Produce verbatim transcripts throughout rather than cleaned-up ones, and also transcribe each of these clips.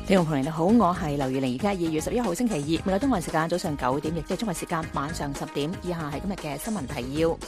聽眾朋友你好，我係劉月玲，而家二月十一號星期二，美國東岸時間早上九點，亦即係中國時間晚上十點。以下係今日嘅新聞提要。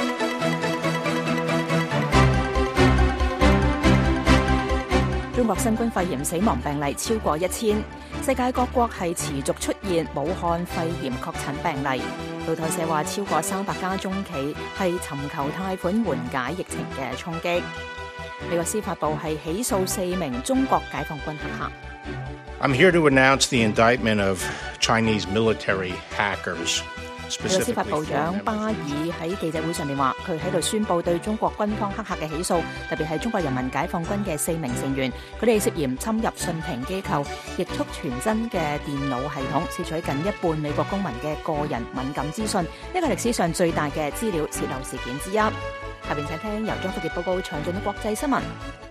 中國新冠肺炎死亡病例超過一千，世界各國係持續出現武漢肺炎確診病例。路透社話，超過三百家中企係尋求貸款緩解疫情嘅衝擊。美國司法部係起訴四名中國解放軍黑客。 I'm here to announce the indictment of Chinese military hackers. 美國司法部長巴爾喺記者會上面話，佢喺度宣布對中國軍方黑客嘅起訴，特別係中國人民解放軍嘅四名成員，佢哋涉嫌侵入信評機構，逆速傳真嘅電腦系統，竊取近一半美國公民嘅個人敏感資訊，呢個歷史上最大嘅資料洩漏事件之一。下邊請聽由張福傑報告詳盡嘅國際新聞。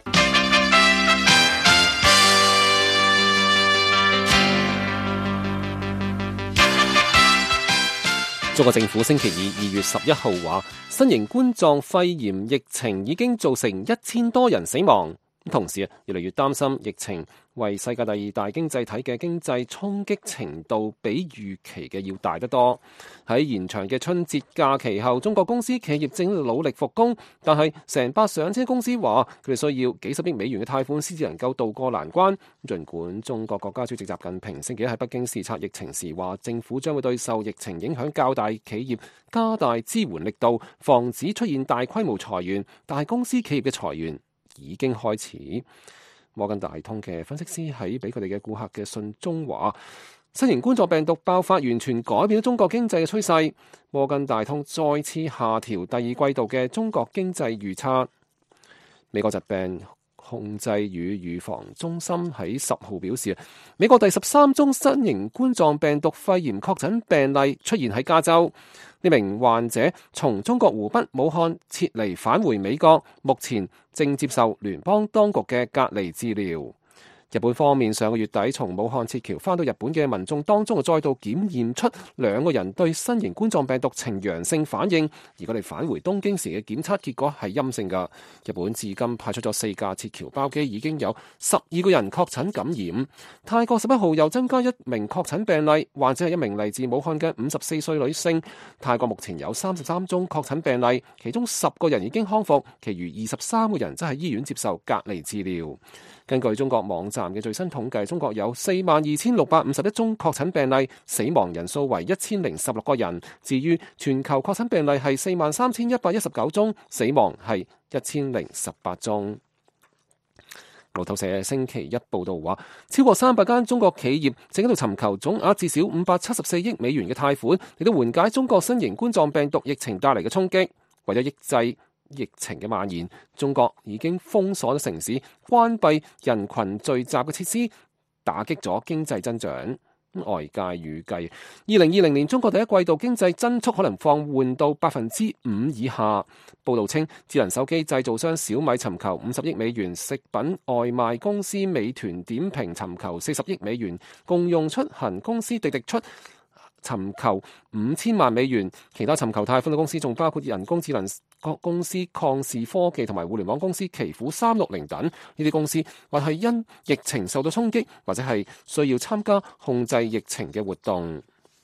中國政府星期二二月十一號話，新型冠狀肺炎疫情已經造成一千多人死亡。同時啊，越嚟越擔心疫情為世界第二大經濟體嘅經濟衝擊程度比預期嘅要大得多。喺延長嘅春節假期後，中國公司企業正努力復工，但係成百上千公司話佢哋需要幾十億美元嘅貸款先至能夠渡過難關。儘管中國國家主席習近平星期一喺北京視察疫情時話，政府將會對受疫情影響較大企業加大支援力度，防止出現大規模裁員，但係公司企業嘅裁員已經開始。摩根大通嘅分析師喺俾佢哋嘅顧客嘅信中話，新型冠狀病毒爆發完全改變咗中國經濟嘅趨勢。摩根大通再次下調第二季度嘅中國經濟預測。美國疾病控制與預防中心喺十號表示，美國第十三宗新型冠狀病毒肺炎確診病例出現喺加州。呢名患者從中國湖北武漢撤離返回美國，目前正接受聯邦當局嘅隔離治療。日本方面上個月底從武漢撤僑返到日本嘅民眾當中，再度檢驗出兩個人對新型冠狀病毒呈陽性反應，而佢哋返回東京時嘅檢測結果係陰性㗎。日本至今派出咗四架撤僑包機，已經有十二個人確診感染。泰國十一號又增加一名確診病例，患者係一名嚟自武漢嘅五十四歲女性。泰國目前有三十三宗確診病例，其中十個人已經康復，其餘二十三個人則喺醫院接受隔離治療。根據中國網站嘅最新統計，中國有四萬二千六百五十一宗確診病例，死亡人數為一千零十六個人。至於全球確診病例係四萬三千一百一十九宗，死亡係一千零十八宗。路透社星期一報道話，超過三百間中國企業正喺度尋求總額至少五百七十四億美元嘅貸款，嚟到緩解中國新型冠狀病毒疫情帶嚟嘅衝擊。為咗抑制疫情嘅蔓延，中國已經封鎖咗城市，關閉人群聚集嘅設施，打擊咗經濟增長。外界預計二零二零年中國第一季度經濟增速可能放緩到百分之五以下。報道稱，智能手機製造商小米尋求五十億美元，食品外賣公司美團點評尋求四十億美元，共用出行公司滴滴出尋求五千萬美元，其他尋求貸款嘅公司仲包括人工智能公司曠視科技同埋互聯網公司奇虎三六零等。呢啲公司或係因疫情受到衝擊，或者係需要參加控制疫情嘅活動。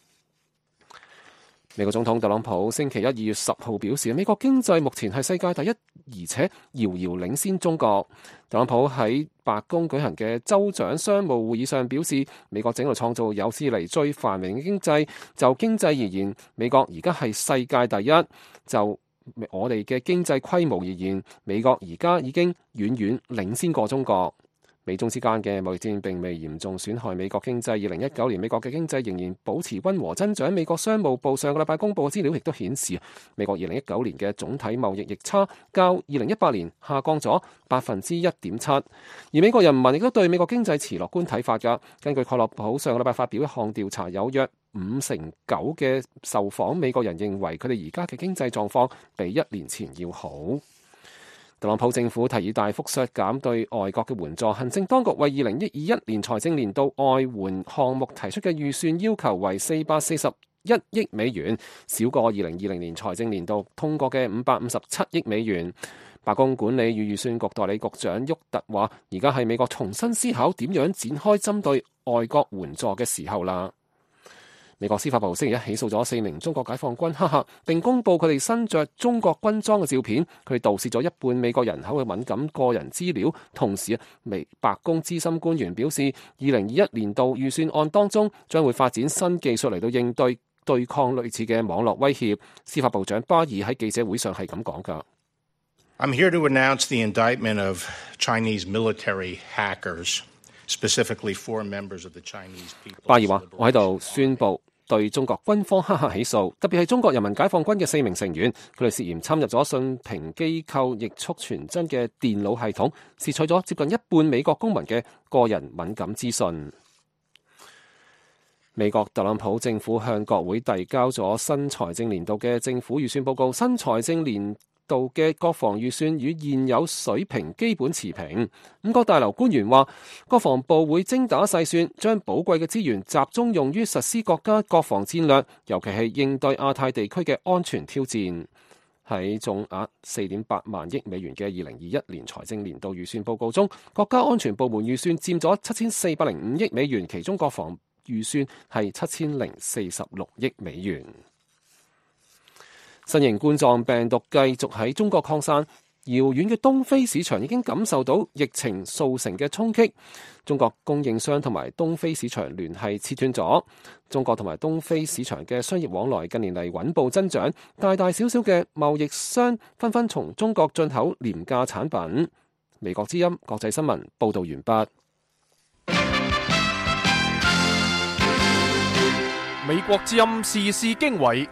美國總統特朗普星期一二月十號表示，美國經濟目前係世界第一，而且遙遙領先中國。特朗普喺白宮舉行嘅州長商務會議上表示，美國正喺度創造有史以嚟最繁榮嘅經濟。就經濟而言，美國而家係世界第一。就我哋嘅經濟規模而言，美國而家已經遠遠領先過中國。美中之間嘅貿易戰並未嚴重損害美國經濟。二零一九年美國嘅經濟仍然保持溫和增長。美國商務部上個禮拜公佈嘅資料亦都顯示，美國二零一九年嘅總體貿易逆差較二零一八年下降咗百分之一點七。而美國人民亦都對美國經濟持樂觀睇法㗎。根據蓋洛普上個禮拜發表一項調查，有約五成九嘅受訪美國人認為佢哋而家嘅經濟狀況比一年前要好。特朗普政府提議大幅削減對外國嘅援助，行政當局為二零二一年財政年度外援項目提出嘅預算要求為四百四十一億美元，少過二零二零年財政年度通過嘅五百五十七億美元。 白宮管理與預算局代理局長沃特話，而家係美國重新思考點樣展開針對外國援助嘅時候啦。美國司法部星期一起訴咗四名中國解放軍黑客，並公佈佢哋身着中國軍裝嘅照片，佢哋盜竊咗一半美國人口嘅敏感個人資料。同時啊，美白宮資深官員表示，二零二一年度預算案當中將會發展新技術嚟到應對對抗類似嘅網絡威脅。司法部長巴爾喺記者會上係咁講㗎。 I'm here to announce the indictment of Chinese military hackers, specifically four members of the Chinese people. 巴爾話：我喺度宣佈對中國軍方黑客起訴，特別係中國人民解放軍嘅四名成員，佢哋涉嫌侵入咗信評機構易速傳真嘅電腦系統，竊取咗接近一半美國公民嘅個人敏感資訊。美國特朗普政府向國會遞交咗新財政年度嘅政府預算報告，新財政年度嘅國防預算與現有水平基本持平。五角大樓官員話，國防部會精打細算，將寶貴嘅資源集中用於實施國家國防戰略，尤其係應對亞太地區嘅安全挑戰。喺總額四點八萬億美元嘅二零二一年財政年度預算報告中，國家安全部門預算佔咗七千四百零五億美元，其中國防預算係七千零四十六億美元。新型冠狀病毒繼續喺中國擴散，遙遠嘅東非市場已經感受到疫情造成嘅衝擊。中國供應商同埋東非市場聯繫切斷咗，中國同埋東非市場嘅商業往來近年嚟穩步增長，大大小小嘅貿易商紛紛從中國進口廉價產品。美國之音國際新聞報導完畢。 美國之音時事經緯。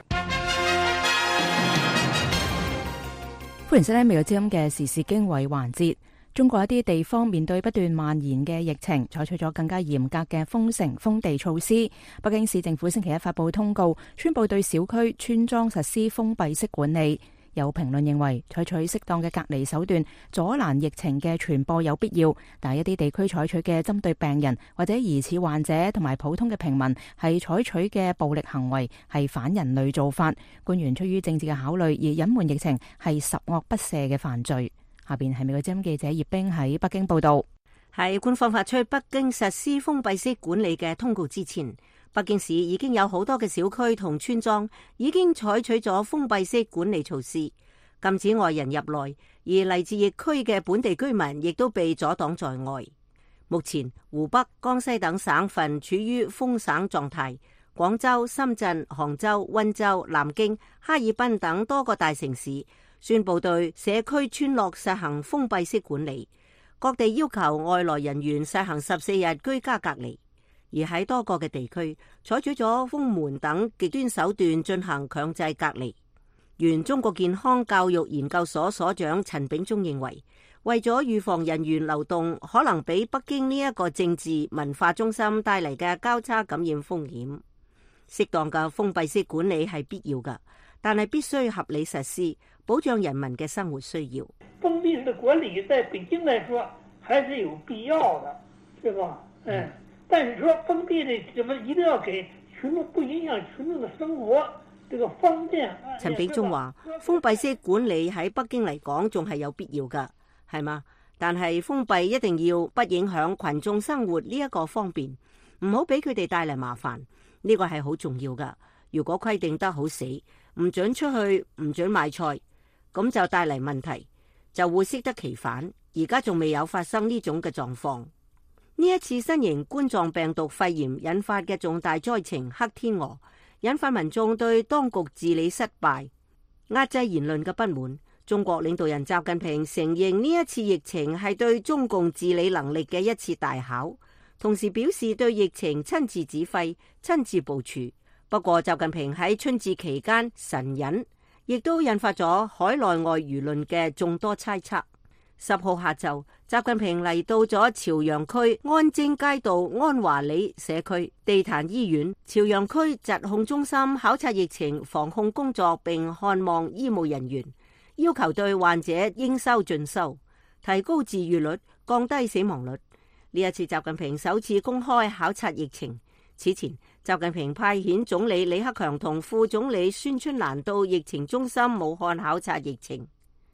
歡迎收聽美國之音嘅時事經緯環節。中國一啲地方面對不斷蔓延嘅疫情，採取咗更加嚴格嘅封城封地措施。北京市政府星期一發布通告，宣布對小區村莊實施封閉式管理。有評論認為，採取適當嘅隔離手段阻攔疫情嘅傳播有必要，但係一啲地區採取嘅針對病人或者疑似患者同埋普通嘅平民係採取嘅暴力行為係反人類做法。官員出於政治嘅考慮而隱瞞疫情係十惡不赦嘅犯罪。下邊係美國之音記者葉冰喺北京報道。 喺官方發出北京實施封閉式管理嘅通告之前，北京市已經有好多嘅小區同村莊已經採取咗封閉式管理措施，禁止外人入內，而嚟自疫區嘅本地居民亦都被阻擋在外。目前湖北、江西等省份處於封省狀態，廣州、深圳、杭州、溫州、南京、哈爾濱等多個大城市宣布對社區村落實行封閉式管理，各地要求外來人員實行十四日居家隔離。而喺多個嘅地區採取咗封門等極端手段進行強制隔離。原中國健康教育研究所所長陳炳忠認為，為咗預防人員流動可能俾北京呢一個政治文化中心帶嚟嘅交叉感染風險，適當嘅封閉式管理係必要嘅，但係必須合理實施，保障人民嘅生活需要。 封閉式的管理在北京來說還是有必要的，對吧？嗯，但是說封閉的怎麼一定要給群眾，不影響群眾的生活，這個方便。 陳炳忠話，封閉式管理喺北京嚟講仲係有必要噶，係嘛？但係封閉一定要不影響群眾生活呢一個方便，唔好俾佢哋帶嚟麻煩，呢個係好重要噶。如果規定得好死，唔准出去，唔准買菜，咁就帶嚟問題，就會適得其反。而家仲未有發生呢種嘅狀況。呢一次新型冠狀病毒肺炎引發嘅重大災情黑天鵝，引發民眾對當局治理失敗、壓制言論嘅不滿。中國領導人習近平承認呢一次疫情係對中共治理能力嘅一次大考，同時表示對疫情親自指揮、親自部署。不過習近平喺春節期間神隱，亦都引發咗海內外輿論嘅眾多猜測。十號下晝，習近平嚟到咗朝陽區安貞街道安華里社區地壇醫院、朝陽區疾控中心考察疫情防控工作，並看望醫務人員，要求對患者應收盡收，提高治癒率，降低死亡率。呢一次習近平首次公開考察疫情。此前，習近平派遣總理李克強同副總理孫春蘭到疫情中心武漢考察疫情。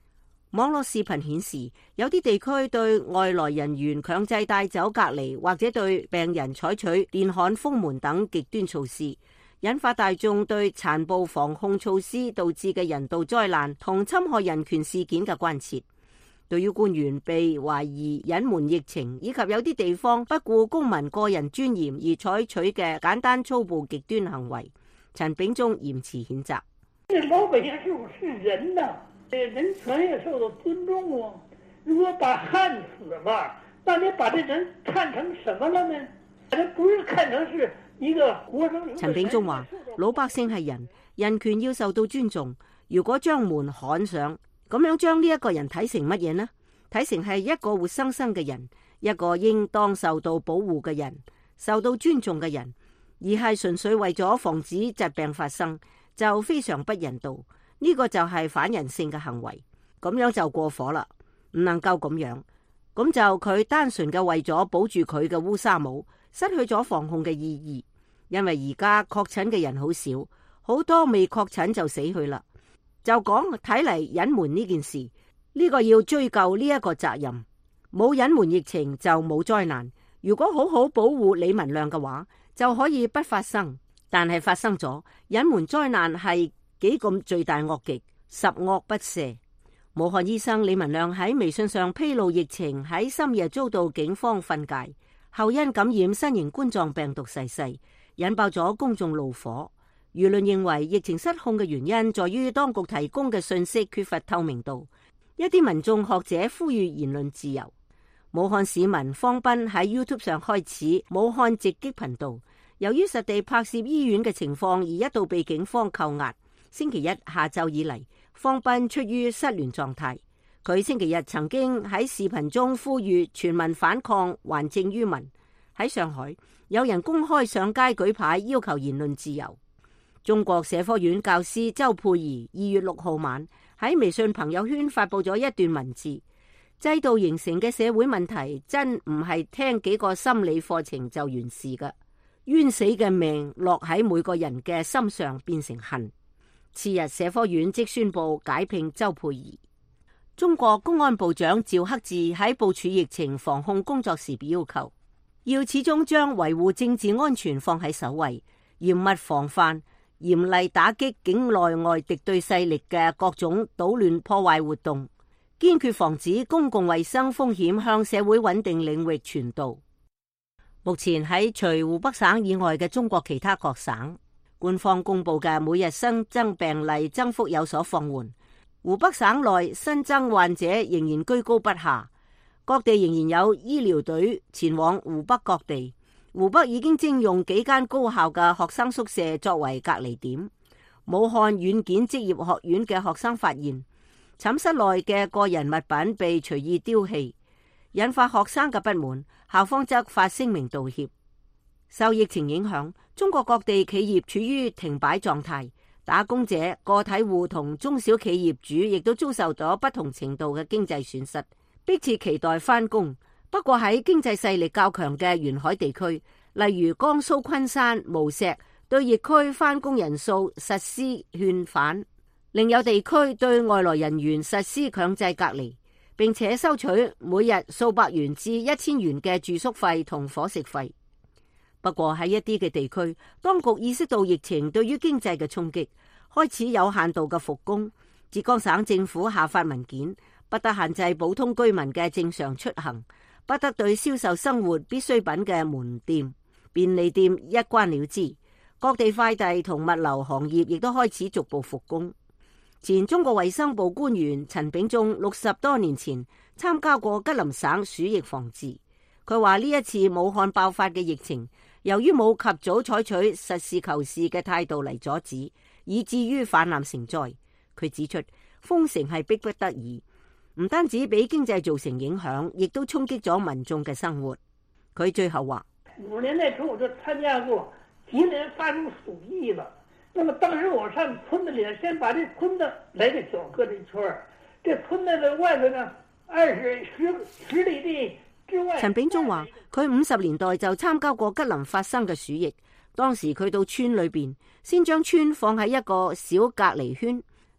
網絡視頻顯示，有啲地區對外來人員強制帶走隔離，或者對病人採取電焊封門等極端措施，引發大眾對殘暴防控措施導致嘅人道災難同侵害人權事件嘅關切。對於官員被懷疑隱瞞疫情，以及有啲地方不顧公民個人尊嚴而採取嘅簡單粗暴極端行為，陳炳忠嚴詞譴責。 老百姓是不是人呢？人權也受到尊重哦。如果把焊死了，那你把這人看成什麼了呢？這不是看成是一個活生生。 陳炳忠話：老百姓係人，人權要受到尊重。如果將門焊上，咁樣將呢一個人睇成乜嘢呢？睇成係一個活生生嘅人，一個應當受到保護嘅人，受到尊重嘅人，而係純粹為咗防止疾病發生，就非常不人道。呢個就係反人性嘅行為，咁樣就過火啦，唔能夠咁樣。咁就佢單純嘅為咗保住佢嘅烏紗帽，失去咗防控嘅意義。因為而家確診嘅人好少，好多未確診就死去啦。就講睇嚟隱瞞呢件事，呢個要追究呢一個責任。冇隱瞞疫情就冇災難。如果好好保護李文亮嘅話，就可以不發生。但係發生咗，隱瞞災難係幾咁罪大惡極，十惡不赦。武漢醫生李文亮喺微信上披露疫情喺深夜遭到警方訓誡，後因感染新型冠狀病毒逝世，引爆咗公眾怒火。輿論認為疫情失控嘅原因在於當局提供嘅信息缺乏透明度。一啲民眾學者呼籲言論自由。武漢市民方斌喺 YouTube 上開始武漢直擊頻道，由於實地拍攝醫院嘅情況而一度被警方扣押。星期一下晝以嚟，方斌出於失聯狀態。佢星期日曾經喺視頻中呼籲全民反抗，還政於民。喺上海，有人公開上街舉牌要求言論自由。中國社科院教師周佩儀二月六號晚喺微信朋友圈發布咗一段文字：制度形成嘅社會問題真唔係聽幾個心理課程就完事㗎，冤死嘅命落喺每個人嘅心上變成恨。次日，社科院即宣布解聘周佩儀。中國公安部長趙克志喺部署疫情防控工作時表要求，要始終將維護政治安全放喺首位，嚴密防範，嚴厲打擊境內外敵對勢力嘅各種搗亂破壞活動，堅決防止公共衛生風險向社會穩定領域傳導。目前喺除湖北省以外嘅中國其他各省，官方公布嘅每日新增病例增幅有所放緩，湖北省內新增患者仍然居高不下，各地仍然有醫療隊前往湖北各地。湖北已經徵用幾間高校嘅學生宿舍作為隔離點。武漢軟件職業學院嘅學生發現寢室內嘅個人物品被隨意丟棄，引發學生嘅不滿，校方則發聲明道歉。受疫情影響，中國各地企業處於停擺狀態，打工者、個體戶同中小企業主亦都遭受咗不同程度嘅經濟損失，迫切期待返工。不過喺經濟勢力較強嘅沿海地區，例如江蘇昆山、無錫，對疫區返工人數實施勸返；另有地區對外來人員實施強制隔離，並且收取每日數百元至一千元嘅住宿費同伙食費。不過喺一啲嘅地區，當局意識到疫情對於經濟嘅衝擊，開始有限度嘅復工。浙江省政府下發文件，不得限制普通居民嘅正常出行，不得對銷售生活必需品嘅門店、便利店一關了之。各地快遞同物流行業亦都開始逐步復工。前中國衛生部官員陳炳忠六十多年前參加過吉林省鼠疫防治，佢話呢一次武漢爆發嘅疫情，由於冇及早採取實事求是嘅態度嚟阻止，以至於泛濫成災。佢指出，封城係逼不得已，唔單止俾經濟造成影響，亦都衝擊咗民眾嘅生活。佢最後話： 五年代初我就參加過吉林發生鼠疫了。那麼當時我上村子裏，先把這村子來個小個的一圈兒，這村子的外邊呢，二十十十里地之外。 陳炳忠話：佢五十年代就參加過吉林發生嘅鼠疫，當時佢到村裏邊，先將村放喺一個小隔離圈，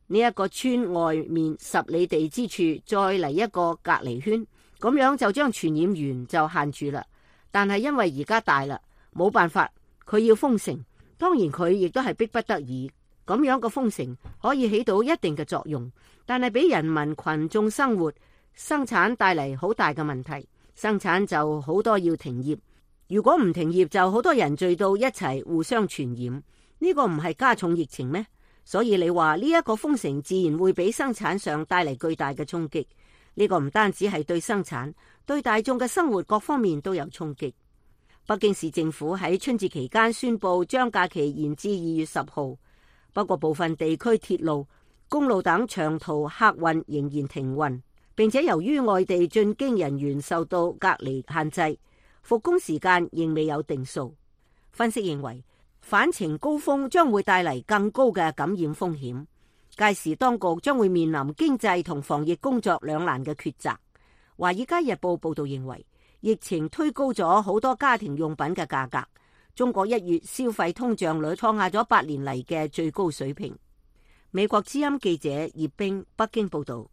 呢一個村外面十里地之處再嚟一個隔離圈，咁樣就將傳染源就限住啦。但係因為而家大啦，冇辦法，佢要封城，當然佢亦都係逼不得已。咁樣個封城可以起到一定嘅作用，但係俾人民群眾生活生產帶嚟好大嘅問題，生產就好多要停業。如果唔停業，就好多人聚到一齊互相傳染，呢個唔係加重疫情咩？所以你話呢一個封城自然會俾生產上帶嚟巨大嘅衝擊。呢個唔單止係對生產，對大眾嘅生活各方面都有衝擊。北京市政府喺春節期間宣布將假期延至二月十號。不過部分地區鐵路、公路等長途客運仍然停運，並且由於外地進京人員受到隔離限制，復工時間仍未有定數。分析認為，返程高峰將會帶嚟更高嘅感染風險，屆時當局將會面臨經濟同防疫工作兩難嘅抉擇。華爾街日報報道認為，疫情推高咗好多家庭用品嘅價格。中國一月消費通脹率創下咗八年嚟嘅最高水平。美國之音記者葉冰北京報道。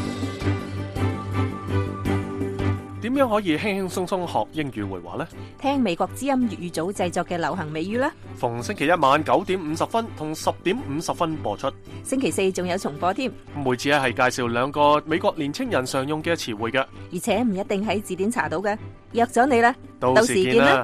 點樣可以輕輕鬆鬆學英語會話呢？ 聽美國之音粵語組製作嘅流行美語啦。 逢星期一晚九點五十分同十點五十分播出。 星期四仲有重播添。 每次咧係介紹兩個美國年青人常用嘅詞彙嘅， 而且唔一定喺字典查到嘅。約咗你啦， 到時見啦。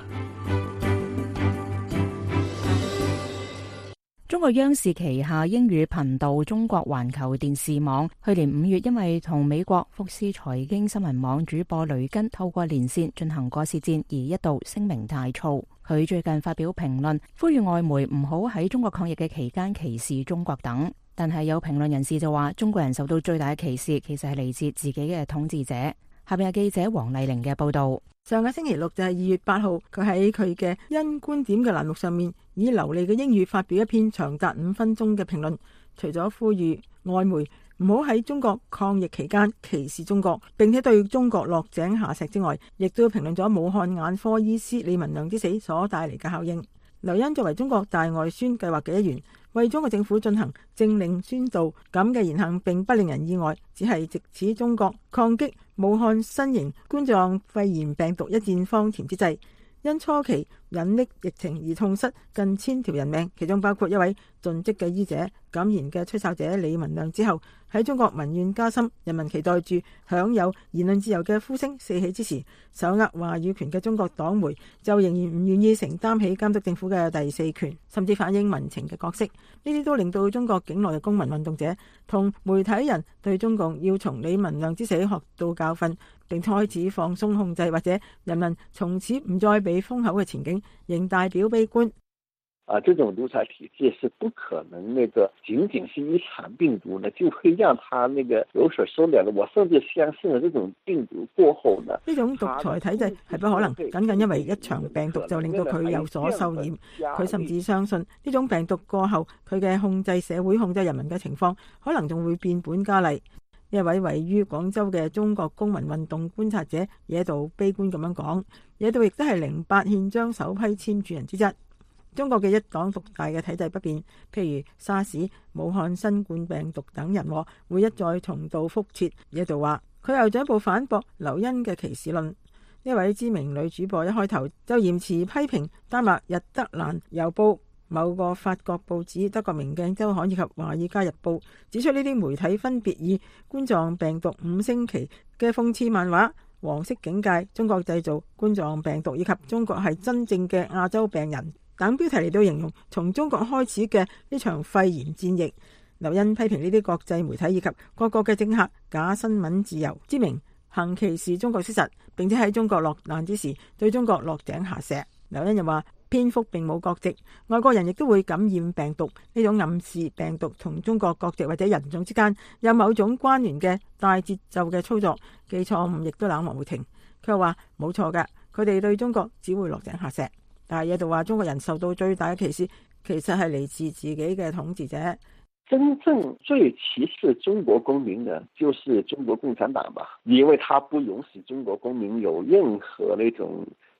中國央視旗下英語頻道中國環球電視網去年五月因為同美國福斯財經新聞網主播雷根透過連線進行過舌戰，而一度聲名大噪。佢最近發表評論，呼籲外媒唔好喺中國抗疫嘅期間歧視中國等。但係有評論人士就話，中國人受到最大嘅歧視其實係嚟自自己嘅統治者。下邊係記者黃麗玲嘅報道。 上個星期六就係二月八號，佢喺佢嘅因觀點嘅欄目上面，以流利嘅英語發表一篇長達五分鐘嘅評論。除咗呼籲外媒唔好喺中國抗疫期間歧視中國，並且對中國落井下石之外，亦都評論咗武漢眼科醫師李文亮之死所帶嚟嘅效應。劉茵作為中國大外宣計劃嘅一員，為中國政府進行政令宣導，咁嘅言行並不令人意外，只係藉此中國抗擊武漢新型冠狀肺炎病毒一戰方錘之際，因初期隱匿疫情而痛失近千條人命，其中包括一位盡職嘅醫者。敢言嘅吹哨者李文亮之後，喺中國民怨加深、人民期待住享有言論自由嘅呼聲四起之時，手握話語權嘅中國黨媒就仍然唔願意承擔起監督政府嘅第四權，甚至反映民情嘅角色。呢啲都令到中國境內嘅公民運動者同媒體人對中共要從李文亮之死學到教訓，並開始放鬆控制，或者人民從此唔再被封口嘅前景，仍大表悲觀。 啊，這種獨裁體制是不可能，那個僅僅是一場病毒呢，就會讓他那個有所收斂的。我甚至相信呢，這種病毒過後呢， 呢種獨裁體制係不可能，僅僅因為一場病毒就令到佢有所收斂。佢甚至相信呢種病毒過後，佢嘅控制社會、控制人民嘅情況，可能仲會變本加厲。一位位於廣州嘅中國公民運動觀察者野道悲觀咁樣講，野道亦都係零八憲章首批簽署人之一。中國嘅一黨獨大嘅體制不變，譬如沙士、武漢新冠病毒等人禍會一再重蹈覆轍。野道話佢又進一步反駁劉茵嘅歧視論。呢位知名女主播一開頭就嚴詞批評丹麥日德蘭郵報、某個法國報紙、德國明鏡週刊以及華爾街日報，指出呢啲媒體分別以冠狀病毒五星期嘅諷刺漫畫、黃色警戒、中國製造冠狀病毒以及中國係真正嘅亞洲病人等標題嚟到形容從中國開始嘅呢場肺炎戰役。劉茵批評呢啲國際媒體以及各國嘅政客假新聞自由之名行歧視中國事實，並且喺中國落難之時對中國落井下石。劉茵又話蝙蝠並冇國籍，外國人亦都會感染病毒，呢種暗示病毒同中國國籍或者人種之間有某種關聯嘅大節奏嘅操作，記錯誤亦都冷漠無情。佢又話冇錯㗎，佢哋對中國只會落井下石。但係喺度話中國人受到最大嘅歧視，其實係嚟自自己嘅統治者。 真正最歧視中國公民的，就是中國共產黨吧，因為他不容許中國公民有任何那種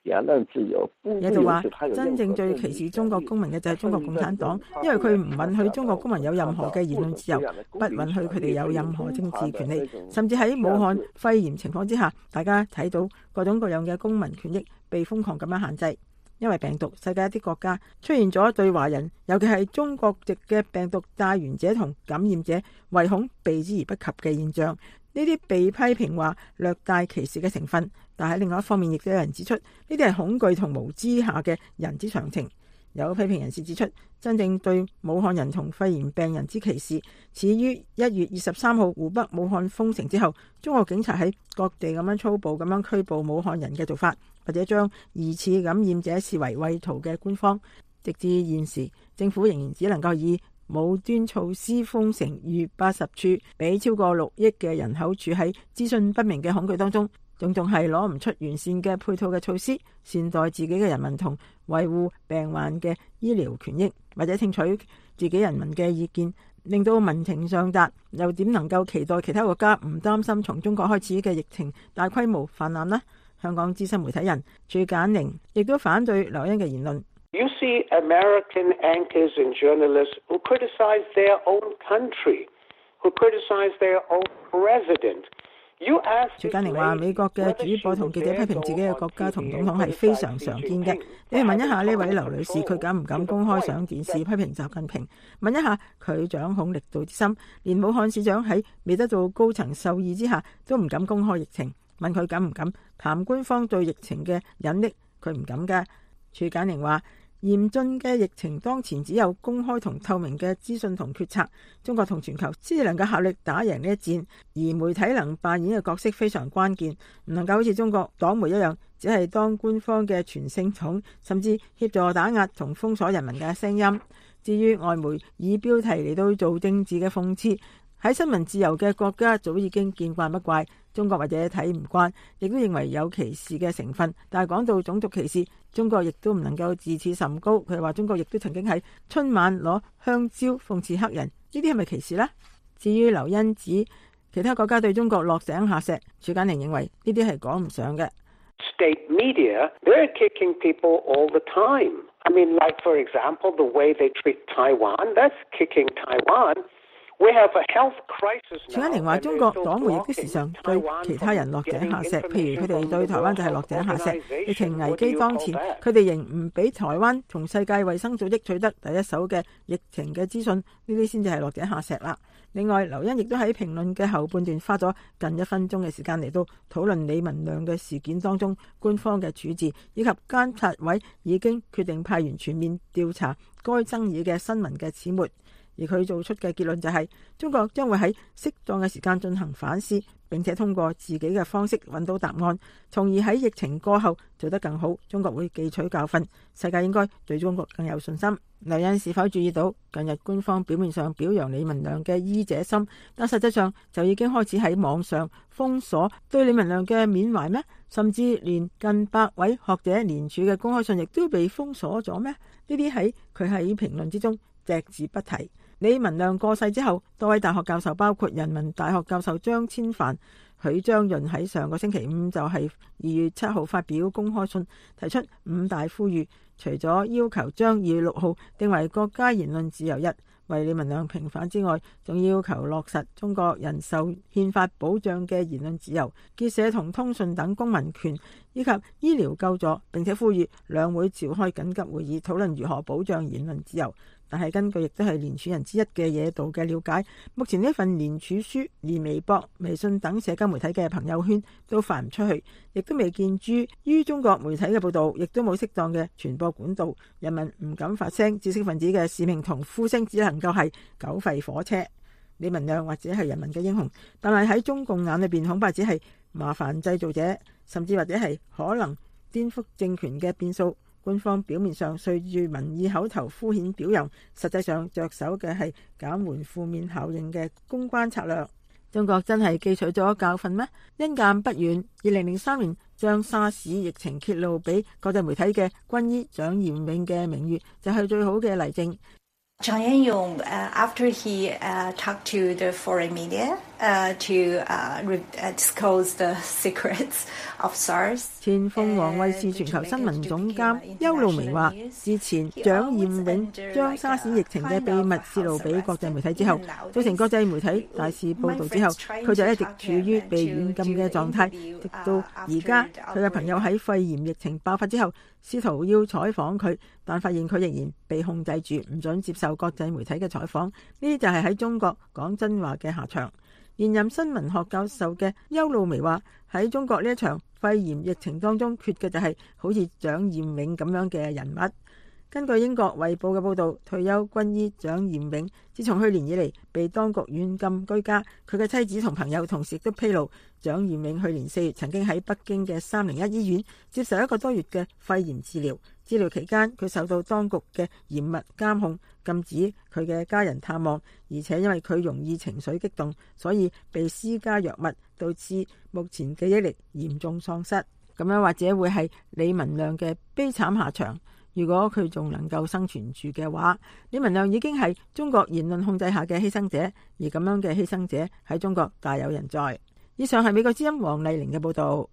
言論自由， 也就話真正最歧視中國公民嘅就係中國共產黨，因為佢唔允許中國公民有任何嘅言論自由，不允許佢哋有任何政治權利，甚至喺武漢肺炎情況之下，大家睇到各種各樣嘅公民權益被瘋狂咁樣限制。因為病毒，世界一啲國家出現咗對華人，尤其係中國籍嘅病毒帶源者同感染者唯恐避之而不及嘅現象。呢啲被批評話略帶歧視嘅成分，但喺另外一方面亦都有人指出，呢啲係恐懼同無知下嘅人之常情。有批評人士指出，真正對武漢人同肺炎病人之歧視始於一月二十三號湖北武漢封城之後，中國警察喺各地咁樣粗暴咁樣拘捕武漢人嘅做法，或者將疑似感染者視為畏途嘅官方。直至現時，政府仍然只能夠以武端措施封城逾八十處，俾超過六億嘅人口處喺資訊不明嘅恐懼當中，種種係攞唔出完善嘅配套嘅措施，善待自己嘅人民同維護病患嘅醫療權益，或者聽取自己人民嘅意見，令到民情上達，又點能夠期待其他國家唔擔心從中國開始嘅疫情大規模泛濫呢？香港資深媒體人徐簡寧亦都反對劉恩嘅言論。 You see American anchors and journalists who criticize their own country, who criticize their own president. 徐簡寧話：美國嘅主播同記者批評自己嘅國家同總統係非常常見嘅。你去問一下呢位劉女士，佢敢唔敢公開上電視批評習近平？問一下佢掌控力度之深，連武漢市長喺未得到高層授意之下，都唔敢公開疫情。問佢敢唔敢談官方對疫情嘅隱匿，佢唔敢㗎。徐簡寧話：嚴峻嘅疫情當前，只有公開同透明嘅資訊同決策，中國同全球先至能夠合力打贏呢一戰。而媒體能扮演嘅角色非常關鍵，唔能夠好似中國黨媒一樣，只係當官方嘅傳聲筒，甚至協助打壓同封鎖人民嘅聲音。至於外媒以標題嚟到做政治嘅諷刺，喺新聞自由嘅國家早已經見慣不怪，中國或者睇唔慣，亦都認為有歧視嘅成分。但係講到種族歧視，中國亦都唔能夠自視甚高。佢話中國亦都曾經喺春晚攞香蕉諷刺黑人，呢啲係咪歧視呢？至於劉恩指其他國家對中國落井下石，徐簡寧認為呢啲係講唔上嘅。 State media, they're kicking people all the time. I mean, like for example, the way they treat Taiwan, that's kicking Taiwan. 徐簡寧話：中國黨媒亦都時常對其他人落井下石，譬如佢哋對台灣就係落井下石。疫情危機當前，佢哋仍唔俾台灣從世界衛生組織取得第一手嘅疫情嘅資訊，呢啲先至係落井下石啦。另外，劉恩亦都喺評論嘅後半段花咗近一分鐘嘅時間嚟到討論李文亮嘅事件當中官方嘅處置，以及監察委已經決定派員全面調查該爭議嘅新聞嘅始末。而佢做出嘅結論就係、是，中國將會喺適當嘅時間進行反思，並且通過自己嘅方式揾到答案，從而喺疫情過後做得更好。中國會記取教訓，世界應該對中國更有信心。劉恩是否注意到近日官方表面上表揚李文亮嘅醫者心，但實際上就已經開始喺網上封鎖對李文亮嘅緬懷咩？甚至連近百位學者聯署嘅公開信亦都被封鎖咗咩？呢啲喺佢喺評論之中隻字不提。李文亮過世之後，多位大學教授，包括人民大學教授張千帆、許章潤喺上個星期五就係二月七號發表公開信，提出五大呼籲，除咗要求將二月六號定為國家言論自由日，為李文亮平反之外，仲要求落實中國人受憲法保障嘅言論自由、結社同通訊等公民權，以及醫療救助，並且呼籲兩會召開緊急會議討論如何保障言論自由。但係根據亦都係聯署人之一嘅野道嘅了解，目前呢份聯署書連微博、微信等社交媒體嘅朋友圈都發唔出去，亦都未見諸於中國媒體嘅報道，亦都冇適當嘅傳播管道，人民唔敢發聲，知識分子嘅使命同呼聲只能夠係狗吠火車。李文亮或者係人民嘅英雄，但係喺中共眼裏邊恐怕只係麻煩製造者，甚至或者係可能顛覆政權嘅變數。官方表面上隨住民意口頭敷衍表揚，實際上着手嘅係減緩負面效應嘅公關策略。中國真係記取咗教訓咩？因鑑不遠，二零零三年將沙士疫情揭露俾國際媒體嘅軍醫蔣彥勇嘅名譽，就係最好嘅例證。 蔣彥勇，uh, after he uh, talked to the foreign media. Uh, to uh, disclose the secrets of SARS。 前鳳凰衛視全球新聞總監邱露薇話：之前蔣彥永將沙士疫情嘅秘密泄露俾國際媒體之後，造成國際媒體大肆報導之後，佢就一直處於被軟禁嘅狀態，直到而家佢嘅朋友喺肺炎疫情爆發之後，試圖要採訪佢，但發現佢仍然被控制住，唔准接受國際媒體嘅採訪。呢啲就係喺中國講真話嘅下場。現任新聞學教授嘅邱露薇話：喺中國呢一場肺炎疫情當中，缺嘅就係好似蔣彥永咁樣嘅人物。根據英國《衛報》嘅報導，退休軍醫蔣彥永自從去年以嚟被當局軟禁居家，佢嘅妻子同朋友同時亦都披露，蔣彥永去年四月曾經喺北京嘅三零一醫院接受一個多月嘅肺炎治療。治療期間，佢受到當局嘅嚴密監控，禁止佢嘅家人探望，而且因為佢容易情緒激動，所以被施加藥物，導致目前記憶力嚴重喪失。咁樣或者會係李文亮嘅悲慘下場。如果佢仲能夠生存住嘅話，李文亮已經係中國言論控制下嘅犧牲者，而咁樣嘅犧牲者喺中國大有人在。以上係美國之音黃麗玲嘅報導。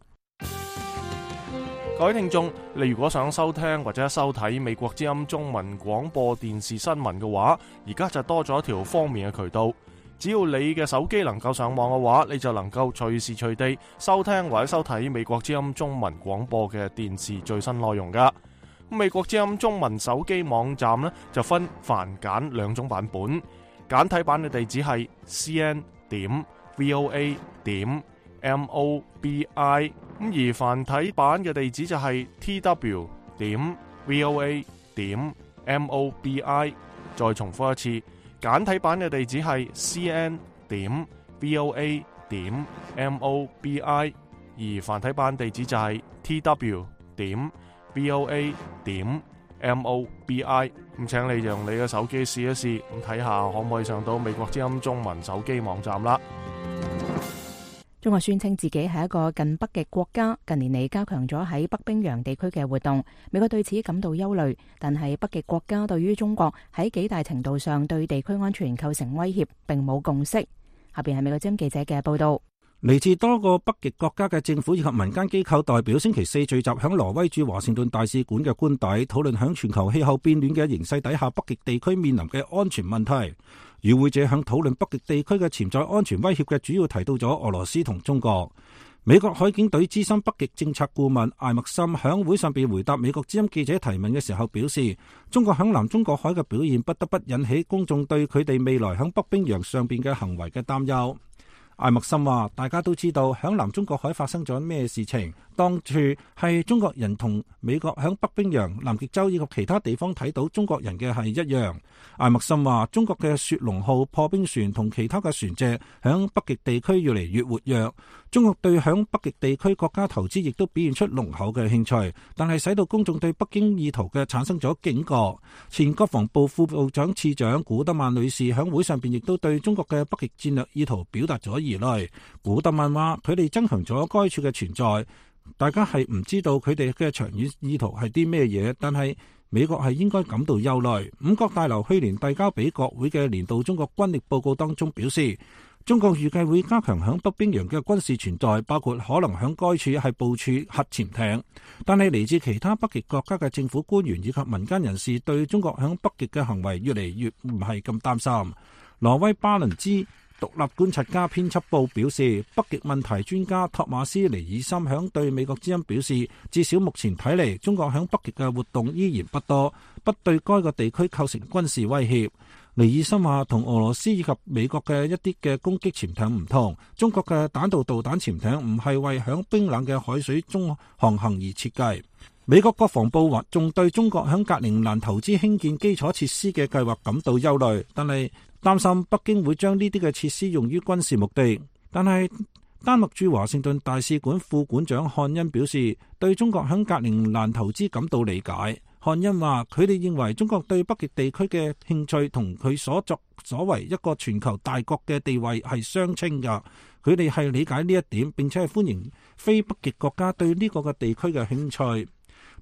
各位聽眾，你如果想收聽或者收睇美國之音中文廣播電視新聞嘅話，而家就多咗一條方便嘅渠道。只要你嘅手機能夠上網嘅話，你就能夠隨時隨地收聽或者收睇美國之音中文廣播嘅電視最新內容噶。美國之音中文手機網站呢，就分繁簡兩種版本，簡體版嘅地址係 c n 點 v o a 點 m o b i， 咁而繁體版嘅地址就係 t w 點 v o a 點 m o b i。 再重複一次，簡體版嘅地址係 c n 點 v o a 點 m o b i， 而繁體版地址就係 t w 點 v o a 點 m o b i。 咁請你用你嘅手機試一試，咁睇下可唔可以上到美國之音中文手機網站啦。 中國宣稱自己係一個近北極國家，近年嚟加強咗喺北冰洋地區嘅活動。美國對此感到憂慮，但係北極國家對於中國喺幾大程度上對地區安全構成威脅並冇共識。下邊係美國之音記者嘅報道。 嚟自多個北極國家嘅政府以及民間機構代表星期四聚集響挪威駐華盛頓大使館嘅官邸，討論響全球氣候變暖嘅形勢底下，北極地區面臨嘅安全問題。與會者響討論北極地區嘅潛在安全威脅嘅主要提到咗俄羅斯同中國。美國海警隊資深北極政策顧問艾默森響會上邊回答美國之音記者提問嘅時候表示，中國響南中國海嘅表現不得不引起公眾對佢哋未來響北冰洋上邊嘅行為嘅擔憂。艾默森話：大家都知道響南中國海發生咗咩事情，當處係中國人同美國響北冰洋、南極洲以及其他地方睇到中國人嘅係一樣。艾默森話：中國嘅雪龍號破冰船同其他嘅船隻響北極地區越嚟越活躍，中國對響北極地區國家投資亦都表現出濃厚嘅興趣，但係使到公眾對北京意圖嘅產生咗警覺。前國防部副部長次長古德曼女士響會上邊亦都對中國嘅北極戰略意圖表達咗疑慮。古德曼話：佢哋增強咗該處嘅存在，大家係唔知道佢哋嘅長遠意圖係啲咩嘢，但係美國係應該感到憂慮。五角大樓去年遞交俾國會嘅年度中國軍力報告當中表示，中國預計會加強響北冰洋嘅軍事存在，包括可能響該處係部署核潛艇。但係嚟自其他北極國家嘅政府官員以及民間人士對中國響北極嘅行為越嚟越唔係咁擔心。挪威巴倫茲獨立觀察家編輯部表示，北極問題專家托馬斯尼爾森響對美國之音表示，至少目前睇嚟，中國響北極嘅活動依然不多，不對該個地區構成軍事威脅。尼爾森話，同俄羅斯以及美國嘅一啲嘅攻擊潛艇唔同，中國嘅彈道導彈潛艇唔係為響冰冷嘅海水中航行而設計。美國國防部話仲對中國響格陵蘭投資興建基礎設施嘅計劃感到憂慮，但係擔心北京會將呢啲嘅設施用於軍事目的。但係丹麥駐華盛頓大使館副館長漢恩表示，對中國響格陵蘭投資感到理解。漢恩話：佢哋認為中國對北極地區嘅興趣同佢所作所為一個全球大國嘅地位係相稱㗎。佢哋係理解呢一點，並且係歡迎非北極國家對呢個嘅地區嘅興趣。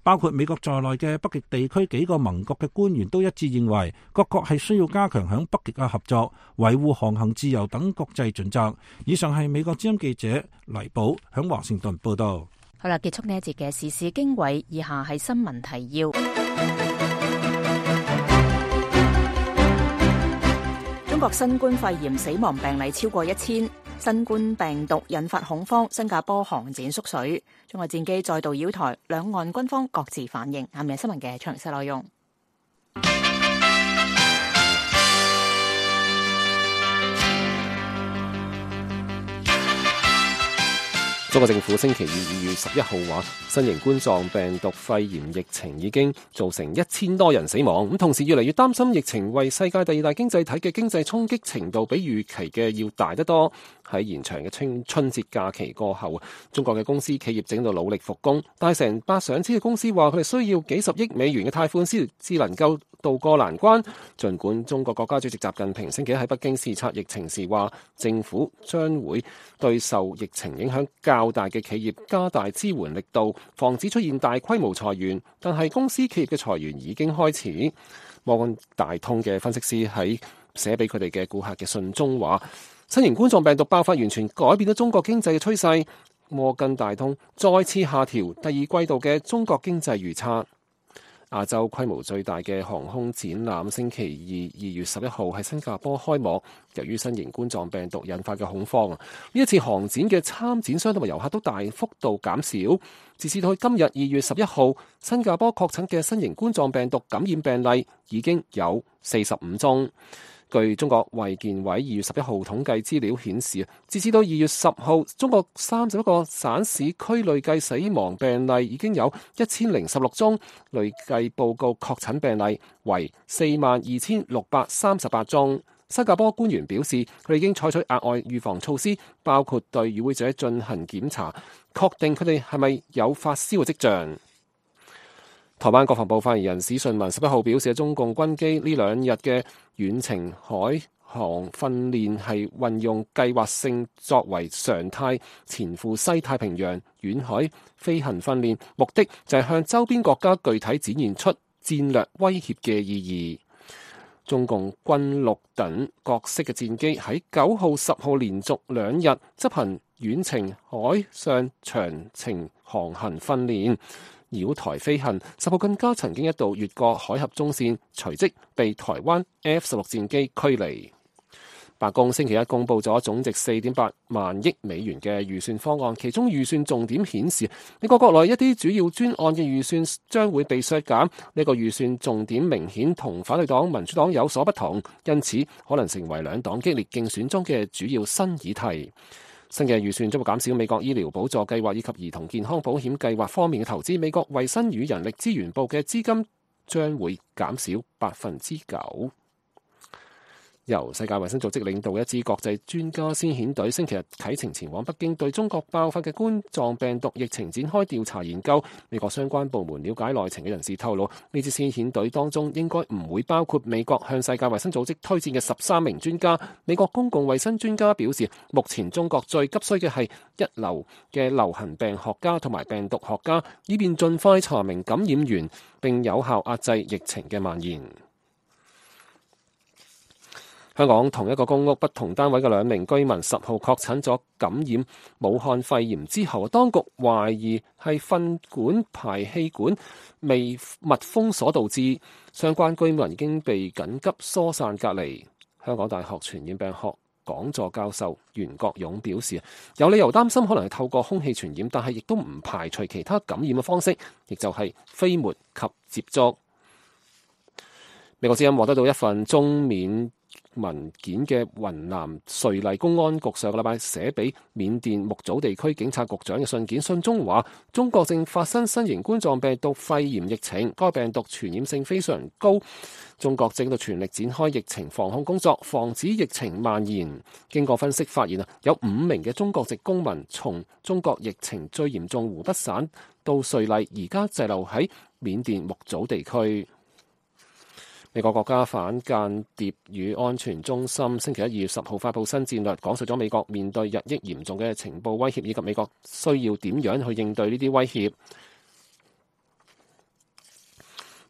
包括美國在內嘅北極地區幾個盟國嘅官員都一致認為，各國係需要加強響北極嘅合作，維護航行自由等國際準則。以上係美國之音記者黎寶響華盛頓報道。 好啦，結束呢一節嘅時事經緯，以下係新聞提要。中國新冠肺炎死亡病例超過一千，新冠病毒引發恐慌，新加坡航展縮水，中國戰機再度擾台，兩岸軍方各自反應。下面係新聞嘅詳細內容。 中國政府星期二二月十一號話，新型冠狀病毒肺炎疫情已經造成一千多人死亡，咁同時越嚟越擔心疫情為世界第二大經濟體嘅經濟衝擊程度比預期嘅要大得多。喺延長嘅春春節假期過後，中國嘅公司企業正喺度努力復工，但係成百上千嘅公司話佢哋需要幾十億美元嘅貸款先至能夠渡過難關。儘管中國國家主席習近平星期一喺北京視察疫情時話，政府將會對受疫情影響較大嘅企業加大支援力度，防止出現大規模裁員，但係公司企業嘅裁員已經開始。摩根大通嘅分析師喺寫俾佢哋嘅顧客嘅信中話，新型冠狀病毒爆發完全改變咗中國經濟嘅趨勢。摩根大通再次下調第二季度嘅中國經濟預測。亞洲規模最大嘅航空展覽星期二二月十一號喺新加坡開幕。由於新型冠狀病毒引發嘅恐慌啊，呢一次航展嘅參展商同埋遊客都大幅度減少。截至到今日二月十一號，新加坡確診嘅新型冠狀病毒感染病例已經有四十五宗。據中國衛健委二月十一號統計資料顯示，截至到二月十號，中國三十一個省市區累計死亡病例已經有一千零十六宗，累計報告確診病例為四萬二千六百三十八宗。新加坡官員表示，佢哋已經採取額外預防措施，包括對與會者進行檢查，確定佢哋係咪有發燒嘅跡象。台灣國防部發言人史順文十一號表示，中共軍機呢兩日嘅遠程海航訓練係運用計劃性作為常態，前赴西太平洋遠海飛行訓練，目的就係向周邊國家具體展現出戰略威脅嘅意義。中共軍陸等各式嘅戰機喺九號、十號連續兩日執行遠程海上長程航行訓練。繞台飛行，十號更加曾經一度越過海峽中線，隨即被台灣 F 十六戰機驅離。白宮星期一公佈咗總值四點八萬億美元嘅預算方案，其中預算重點顯示，美國國內一啲主要專案嘅預算將會被削減。呢個預算重點明顯同反對黨民主黨有所不同，因此可能成為兩黨激烈競選中嘅主要新議題。新嘅預算將會減少美國醫療補助計劃以及兒童健康保險計劃方面嘅投資。美國衛生與人力資源部嘅資金將會減少百分之九。由世界衛生組織領導一支國際專家先遣隊星期日啟程前往北京，對中國爆發嘅冠狀病毒疫情展開調查研究。美國相關部門了解內情嘅人士透露，呢支先遣隊當中應該唔會包括美國向世界衛生組織推薦嘅十三名專家。美國公共衛生專家表示，目前中國最急需嘅係一流嘅流行病學家同埋病毒學家，以便盡快查明感染源並有效壓制疫情嘅蔓延。香港同一個公屋不同單位嘅兩名居民十號確診咗感染武漢肺炎之後，當局懷疑係糞管排氣管未密封鎖導致，相關居民已經被緊急疏散隔離。香港大學傳染病學講座教授袁國勇表示，有理由擔心可能係透過空氣傳染，但係亦都唔排除其他感染嘅方式，亦就係飛沫及接觸。美國之音獲得到一份中緬文件嘅雲南瑞麗公安局上個禮拜寫俾緬甸木祖地區警察局長嘅信件，信中話中國正發生新型冠狀病毒肺炎疫情，該病毒傳染性非常高，中國正喺度全力展開疫情防控工作，防止疫情蔓延。經過分析發現啊，有五名嘅中國籍公民從中國疫情最嚴重湖北省到瑞麗，而家滯留喺緬甸木祖地區。美國國家反間諜與安全中心星期一二月十號發布新戰略，講述咗美國面對日益嚴重嘅情報威脅，以及美國需要點樣去應對呢啲威脅。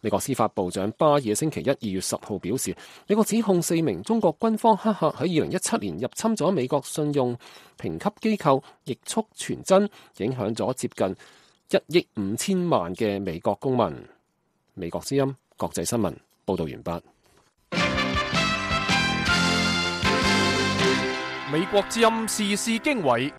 美國司法部長巴爾星期一二月十號表示，美國指控四名中國軍方黑客喺二零一七年入侵咗美國信用評級機構易速傳真，影響咗接近一億五千萬嘅美國公民。美國之音國際新聞報道完畢。 美國之音時事經緯，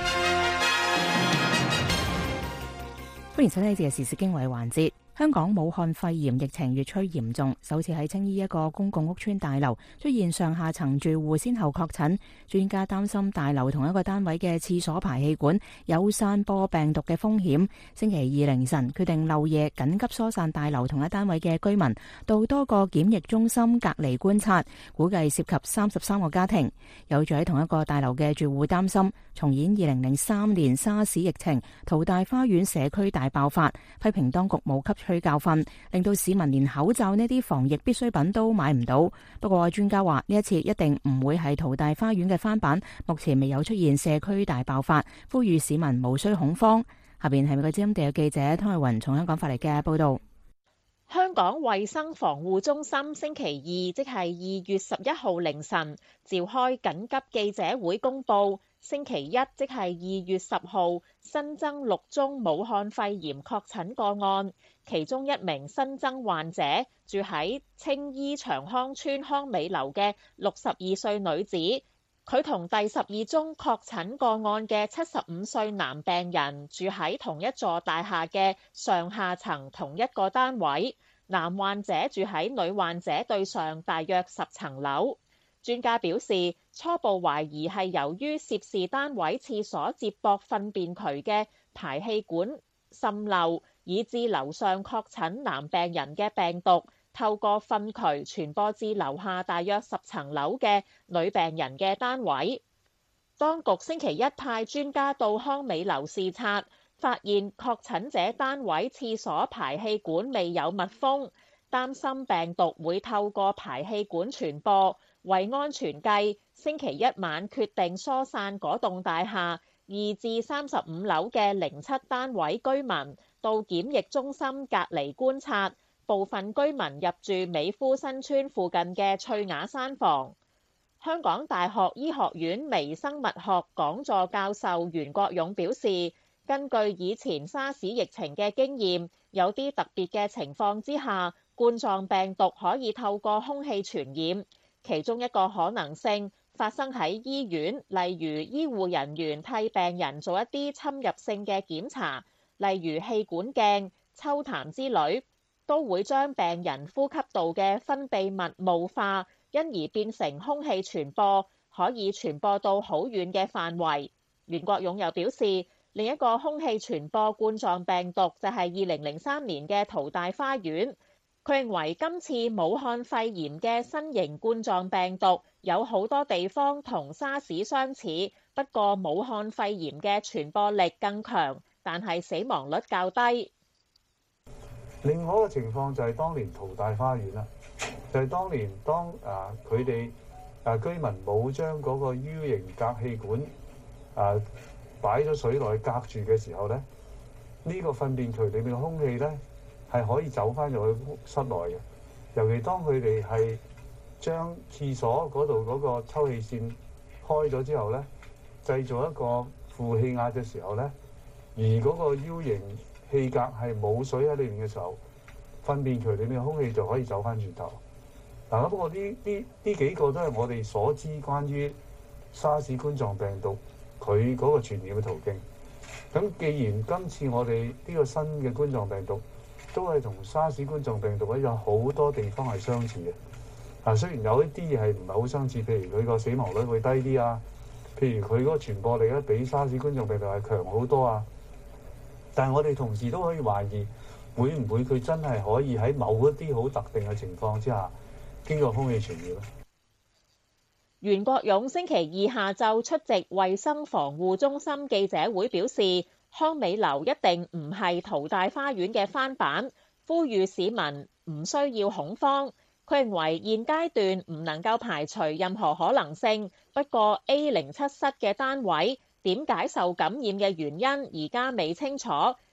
歡迎收聽呢節嘅時事經緯環節。香港武漢肺炎疫情越趨嚴重，首次喺青衣一個公共屋邨大樓出現上下層住戶先後確診，專家擔心大樓同一個單位嘅廁所排氣管有散播病毒嘅風險。星期二凌晨決定漏夜緊急疏散大樓同一單位嘅居民到多個檢疫中心隔離觀察，估計涉及三十三個家庭。有住喺同一個大樓嘅住戶擔心重演二零零三年沙士疫情，淘大花園社區大爆發，批評當局冇吸取教訓，令到市民連口罩呢啲防疫必需品都買唔到。不過專家話呢一次一定唔會係淘大花園嘅翻版，目前未有出現社區大爆發，呼籲市民無需恐慌。下邊係美國之音地嘅記者湯慧雲從香港發嚟嘅報道。 香港衛生防護中心星期二，即係二月十一號凌晨召開緊急記者會公佈，星期一，即係二月十號新增六宗武漢肺炎確診個案，其中一名新增患者住喺青衣長康邨康美樓嘅六十二歲女子，佢同第十二宗確診個案嘅七十五歲男病人住喺同一座大廈嘅上下層同一個單位，男患者住喺女患者對上大約十層樓。專家表示，初步懷疑係由於涉事單位廁所接駁糞便渠嘅排氣管滲漏，以致樓上確診男病人嘅病毒透過糞渠傳播至樓下大約十層樓嘅女病人嘅單位。當局星期一派專家到康美樓視察，發現確診者單位廁所排氣管未有密封，擔心病毒會透過排氣管傳播。為安全計，星期一晚決定疏散嗰棟大廈二至三十五樓嘅零七單位居民到檢疫中心隔離觀察，部分居民入住美孚新村附近嘅翠雅山房。香港大學醫學院微生物學講座教授袁國勇表示，根據以前沙士疫情嘅經驗，有啲特別嘅情況之下，冠狀病毒可以透過空氣傳染。其中一個可能性發生喺醫院，例如醫護人員替病人做一啲侵入性嘅檢查，例如氣管鏡、抽痰之類，都會將病人呼吸道嘅分泌物霧化，因而變成空氣傳播，可以傳播到好遠嘅範圍。袁國勇又表示，另一個空氣傳播冠狀病毒就係二零零三年嘅淘大花園。佢認為今次武漢肺炎嘅新型冠狀病毒有好多地方同沙士相似，不過武漢肺炎嘅傳播力更強，但係死亡率較低。 另外一個情況就係當年淘大花園啦，就係、是、當年當啊佢哋啊居民冇將嗰個 U 型隔氣管啊擺咗水落去隔住嘅時候咧，呢、這個糞便渠裏面嘅空氣咧，係可以走翻入去室內嘅，尤其當佢哋係將廁所嗰度嗰個抽氣扇開咗之後咧，製造一個負氣壓嘅時候咧，而嗰個 U 型氣格係冇水喺裏面嘅時候，糞便渠裏面嘅空氣就可以走翻轉頭。嗱，不過呢呢呢幾個都係我哋所知關於沙士冠狀病毒佢嗰個傳染嘅途徑。咁既然今次我哋呢個新嘅冠狀病毒都係同沙士冠狀病毒咧有好多地方係相似嘅。啊，雖然有一啲嘢係唔係好相似，譬如佢個死亡率會低啲啊，譬如佢嗰個傳播力咧比沙士冠狀病毒係強好多啊。但係我哋同時都可以懷疑，會唔會佢真係可以喺某一啲好特定嘅情況之下，經過空氣傳染咧？ 袁國勇星期二下晝出席衛生防護中心記者會，表示康美樓一定唔係淘大花園嘅翻版，呼籲市民唔需要恐慌。佢認為現階段唔能夠排除任何可能性，不過 A 零七室嘅單位點解受感染嘅原因而家未清楚，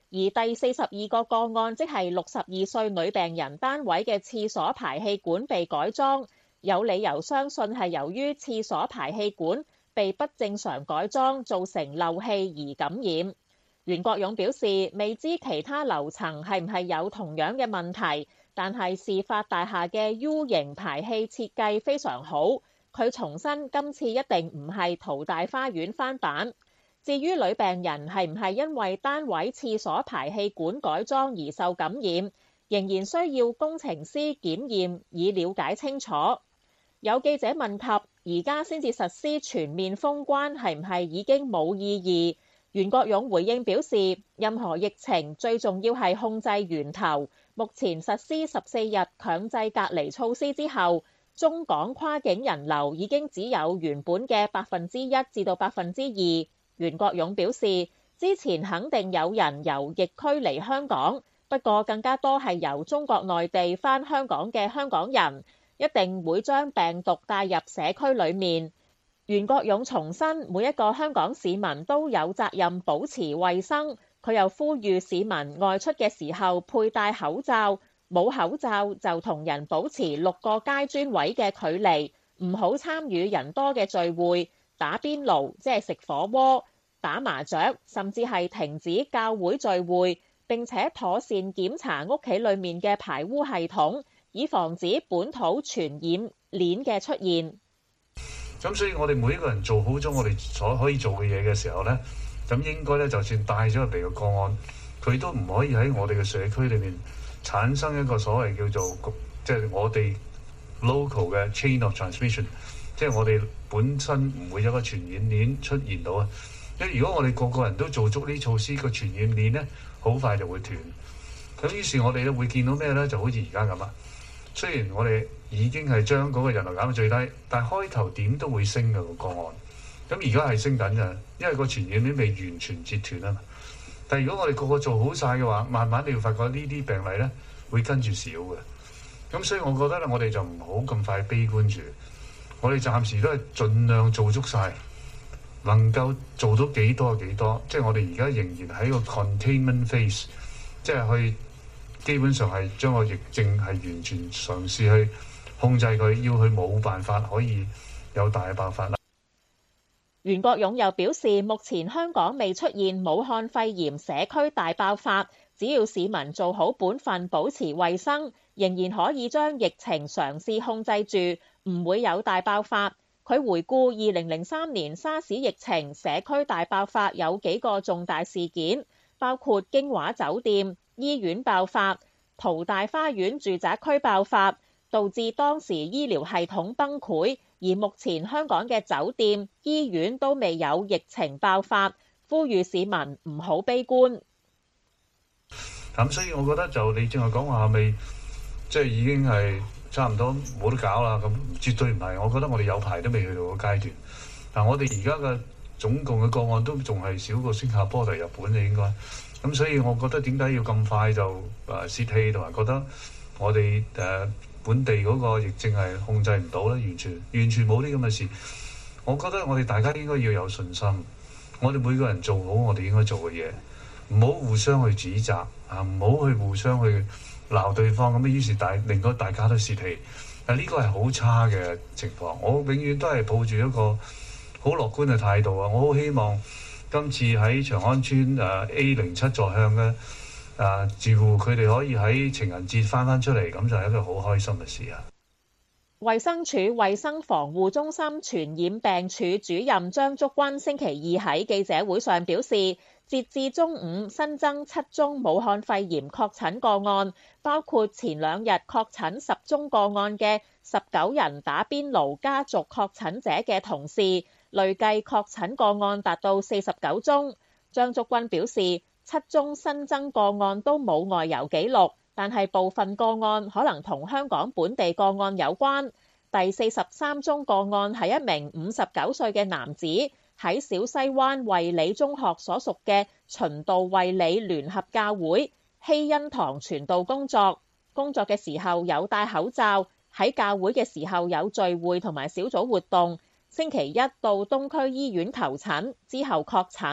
而第四十二個個案，即係六十二歲女病人單位嘅廁所排氣管被改裝，有理由相信係由於廁所排氣管被不正常改裝造成漏氣而感染。袁國勇表示，未知其他樓層係唔係有同樣嘅問題，但係事發大廈嘅 U 型排氣設計非常好。佢重申今次一定唔係淘大花園翻版。至於女病人係唔係因為單位廁所排氣管改裝而受感染，仍然需要工程師檢驗以了解清楚。有記者問及而家先至實施全面封關係唔係已經冇意義？袁國勇回應表示，任何疫情最重要係控制源頭。目前實施十四日強制隔離措施之後，中港跨境人流已經只有原本嘅百分之一至到百分之二。袁國勇表示，之前肯定有人由疫區嚟香港，不過更加多係由中國內地返香港嘅香港人，一定會將病毒帶入社區裡面。袁國勇重申，每一個香港市民都有責任保持衛生。佢又呼籲市民外出嘅時候佩戴口罩，冇口罩就同人保持六個階磚位嘅距離，唔好參與人多嘅聚會。打邊爐即係食火鍋、打麻雀，甚至係停止教會聚會，並且妥善檢查屋企裡面嘅排污系統，以防止本土傳染鏈嘅出現。 咁所以我哋每一個人做好咗我哋所可以做嘅嘢嘅時候呢，咁應該咧就算帶咗入嚟嘅個案，佢都唔可以喺我哋嘅社區裏面產生一個所謂叫做即係我哋 local 嘅 chain of transmission。即係我哋本身唔會有個傳染鏈出現到啊！因為如果我哋個個人都做足呢啲措施，個傳染鏈咧好快就會斷。咁於是我哋咧會見到咩咧？就好似而家咁啊！雖然我哋已經係將嗰個人流減到最低，但係開頭點都會升嘅個個案。咁而家係升緊嘅，因為個傳染鏈未完全截斷啊嘛。但係如果我哋個個做好晒嘅話，慢慢你會發覺呢啲病例咧會跟住少嘅。咁所以我覺得咧，我哋就唔好咁快悲觀住。我哋暫時都係盡量做足晒，能夠做到幾多就幾多。即係我哋而家仍然喺個 containment phase，即係去基本上係將個疫症係完全嘗試去控制佢，要佢冇辦法可以有大爆發啦。 袁國勇又表示，目前香港未出現武漢肺炎社區大爆發，只要市民做好本分，保持衛生，仍然可以將疫情嘗試控制住。唔會有大爆發。佢回顧二零零三年沙士疫情社區大爆發有幾個重大事件，包括京華酒店、醫院爆發、淘大花園住宅區爆發，導致當時醫療系統崩潰。而目前香港嘅酒店、醫院都未有疫情爆發，呼籲市民唔好悲觀。 咁所以我覺得就你正係講話係咪即係已經係差唔多冇得搞啦？咁絕對唔係，我覺得我哋有排都未去到個階段。但我哋而家嘅總共嘅個案都仲係少過新加坡同日本嘅應該。咁所以我覺得點解要咁快就誒泄氣，同埋覺得我哋誒本地嗰個疫症係控制唔到咧？完全完全冇啲咁嘅事。我覺得我哋大家應該要有信心，我哋每個人做好我哋應該做嘅嘢，唔好互相去指責啊，唔好去互相去鬧對方咁，於是大令到大家都泄氣。但呢個係好差嘅情況。我永遠都係抱住一個好樂觀嘅態度啊！我好希望今次喺長安村誒 A 零七座向嘅誒住戶，佢哋可以喺情人節翻返出嚟，咁就係一個好開心嘅事啊！ 衛生署衛生防護中心傳染病處主任張竹君星期二喺記者會上表示，截至中午新增七宗武漢肺炎確診個案，包括前兩日確診十宗個案嘅十九人打邊爐家族確診者嘅同事，累計確診個案達到四十九宗。張竹君表示，七宗新增個案都冇外遊記錄，但係部分個案可能同香港本地個案有關。第四十三宗個案係一名五十九歲嘅男子，喺小西灣衛理中學所屬嘅循道衛理聯合教會希恩堂傳道工作，工作嘅時候有戴口罩，喺教會嘅時候有聚會同埋小組活動。星期一到東區醫院求診之後確診，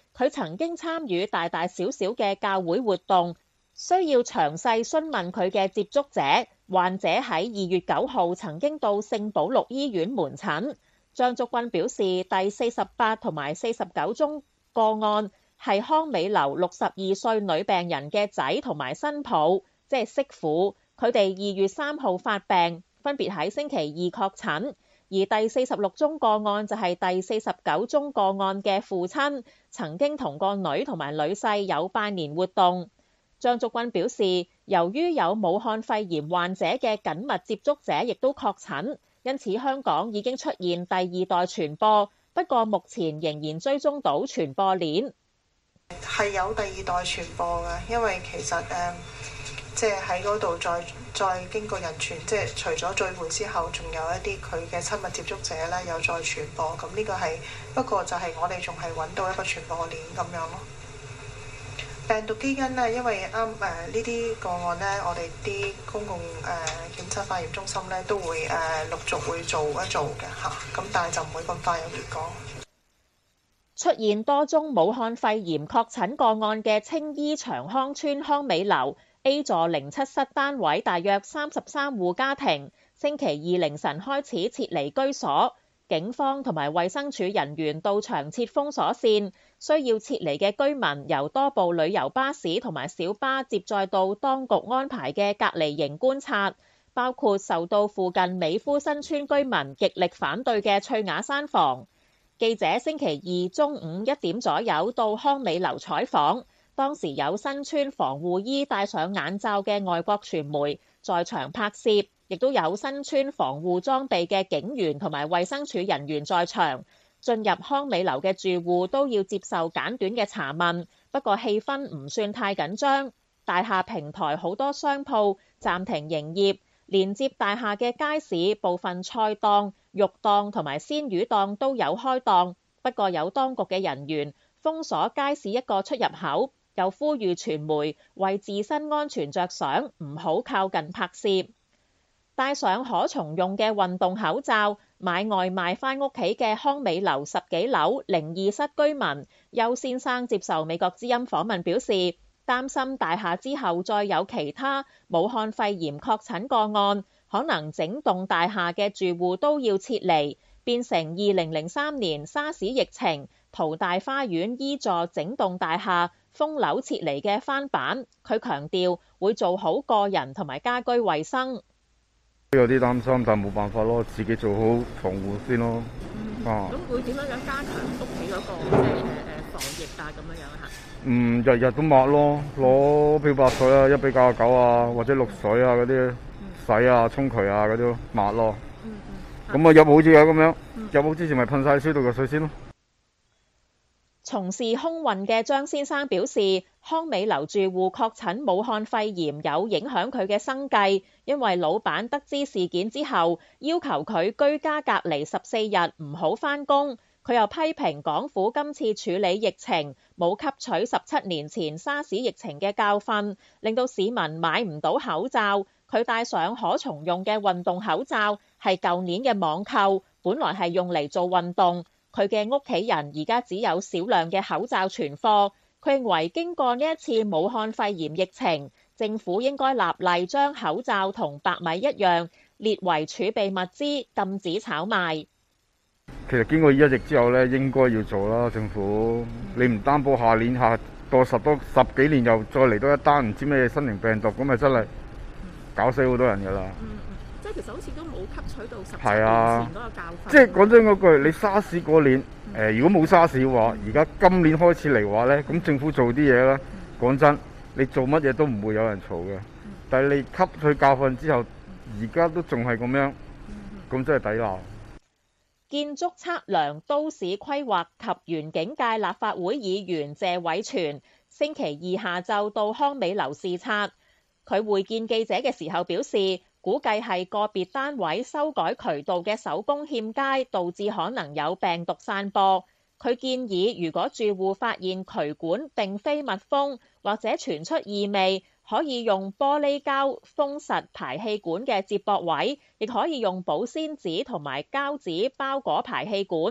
佢曾經參與大大小小嘅教會活動，需要詳細詢問佢嘅接觸者。患者喺二月九號曾經到聖保祿醫院門診。張竹君表示，第四十八同埋四十九宗個案係康美樓六十二歲女病人嘅仔同埋新抱，即係媳婦。佢哋二月三號發病，分別喺星期二確診。而第四十六宗個案就係第四十九宗個案嘅父親，曾經同個女同埋女婿有拜年活動。張竹君表示，由於有武漢肺炎患者嘅緊密接觸者亦都確診，因此香港已經出現第二代傳播，不過目前仍然追蹤到傳播鏈。 係有第二代傳播嘅，因為其實誒，即係喺嗰度再再經過人傳，即係除咗聚會之後，仲有一啲佢嘅親密接觸者咧，有再傳播。咁呢個係不過就係我哋仲係揾到一個傳播鏈咁樣咯。病毒基因咧，因為啱誒呢啲個案咧，我哋啲公共誒、呃、檢測化驗中心咧都會誒、呃、陸續會做一做嘅嚇，咁但係就唔會咁快有結果。 出現多宗武漢肺炎確診個案嘅青衣長康邨康美樓 A 座零七室單位，大約三十三戶家庭，星期二凌晨開始撤離居所。警方同埋衛生署人員到場設封鎖線，需要撤離嘅居民由多部旅遊巴士同埋小巴接載到當局安排嘅隔離營觀察，包括受到附近美孚新村居民極力反對嘅翠雅山房。記者星期二中午一點左右到康美樓採訪，當時有新村防護衣戴上眼罩嘅外國傳媒在場拍攝。亦都有身穿防護裝備嘅警員同埋衛生署人員在場，進入康美樓嘅住戶都要接受簡短嘅查問，不過氣氛唔算太緊張。大廈平台好多商鋪暫停營業，連接大廈嘅街市部分菜檔、肉檔同埋鮮魚檔都有開檔，不過有當局嘅人員封鎖街市一個出入口，又呼籲傳媒為自身安全着想，唔好靠近拍攝。戴上可重用嘅運動口罩，買外賣返屋企嘅康美樓十幾樓零二室居民邱先生接受美國之音訪問表示，擔心大廈之後再有其他武漢肺炎確診個案，可能整棟大廈嘅住戶都要撤離，變成二零零三年沙士疫情淘大花園 E 座整棟大廈封樓撤離嘅翻版。佢強調會做好個人同埋家居衛生。 有啲擔心，但冇辦法咯，自己做好防護先咯。 嗯、 啊， 咁會點樣樣加強屋企嗰個即係誒誒防疫啊咁樣樣嚇？ 嗯，日日都抹咯，攞漂白水啊，一比九十九啊，或者綠水啊嗰啲洗啊、沖渠啊嗰啲抹咯。嗯嗯。咁啊入好似有咁樣，入好之前咪噴晒消毒藥水先咯。 從事空運嘅張先生表示，康美樓住戶確診武漢肺炎有影響佢嘅生計，因為老闆得知事件之後，要求佢居家隔離十四日，唔好返工。佢又批評港府今次處理疫情冇吸取十七年前沙士疫情嘅教訓，令到市民買唔到口罩。佢戴上可重用嘅運動口罩係舊年嘅網購，本來係用嚟做運動。佢嘅屋企人而家只有少量嘅口罩存貨。佢認為經過呢一次武漢肺炎疫情，政府應該立例將口罩同白米一樣列為儲備物資，禁止炒賣。 其實經過一疫之後咧，應該要做啦。政府你唔擔保下年下多十多十幾年又再嚟多一單唔知咩新型病毒，咁咪真係搞死好多人㗎啦。 嗯嗯，即係其實好似都冇吸取到十七係啊年前嗰個教訓。 即係講真嗰句，你沙士嗰年誒、呃，如果冇沙士嘅話，而家今年開始嚟話咧，咁政府做啲嘢咧，講真，你做乜嘢都唔會有人嘈嘅。但係你吸取教訓之後，而家都仲係咁樣，咁真係抵鬧。 建築測量、都市規劃及園境界立法會議員謝偉銓星期二下晝到康美樓視察，佢會見記者嘅時候表示，估計係個別單位修改渠道嘅手工欠佳，導致可能有病毒散播。佢建議，如果住戶發現渠管並非密封或者傳出異味，可以用玻璃膠封實排氣管嘅接駁位，亦可以用保鮮紙同埋膠紙包裹排氣管。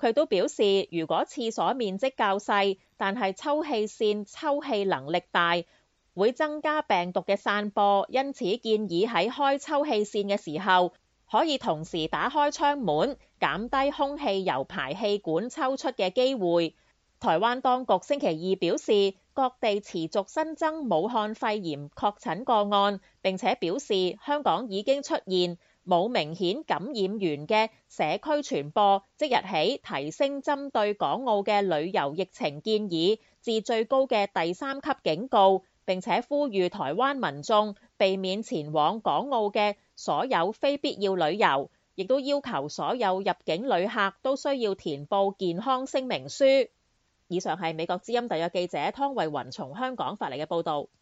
佢都表示，如果廁所面積較細，但係抽氣扇抽氣能力大，會增加病毒嘅散播，因此建議喺開抽氣扇嘅時候，可以同時打開窗門，減低空氣由排氣管抽出嘅機會。台灣當局星期二表示，各地持續新增武漢肺炎確診個案，並且表示香港已經出現冇明顯感染源嘅社區傳播，即日起提升針對港澳嘅旅遊疫情建議至最高嘅第三級警告，並且呼籲台灣民眾避免前往港澳嘅所有非必要旅遊，亦都要求所有入境旅客都需要填報健康聲明書。以上係美國之音特約記者湯慧雲從香港發嚟嘅報導。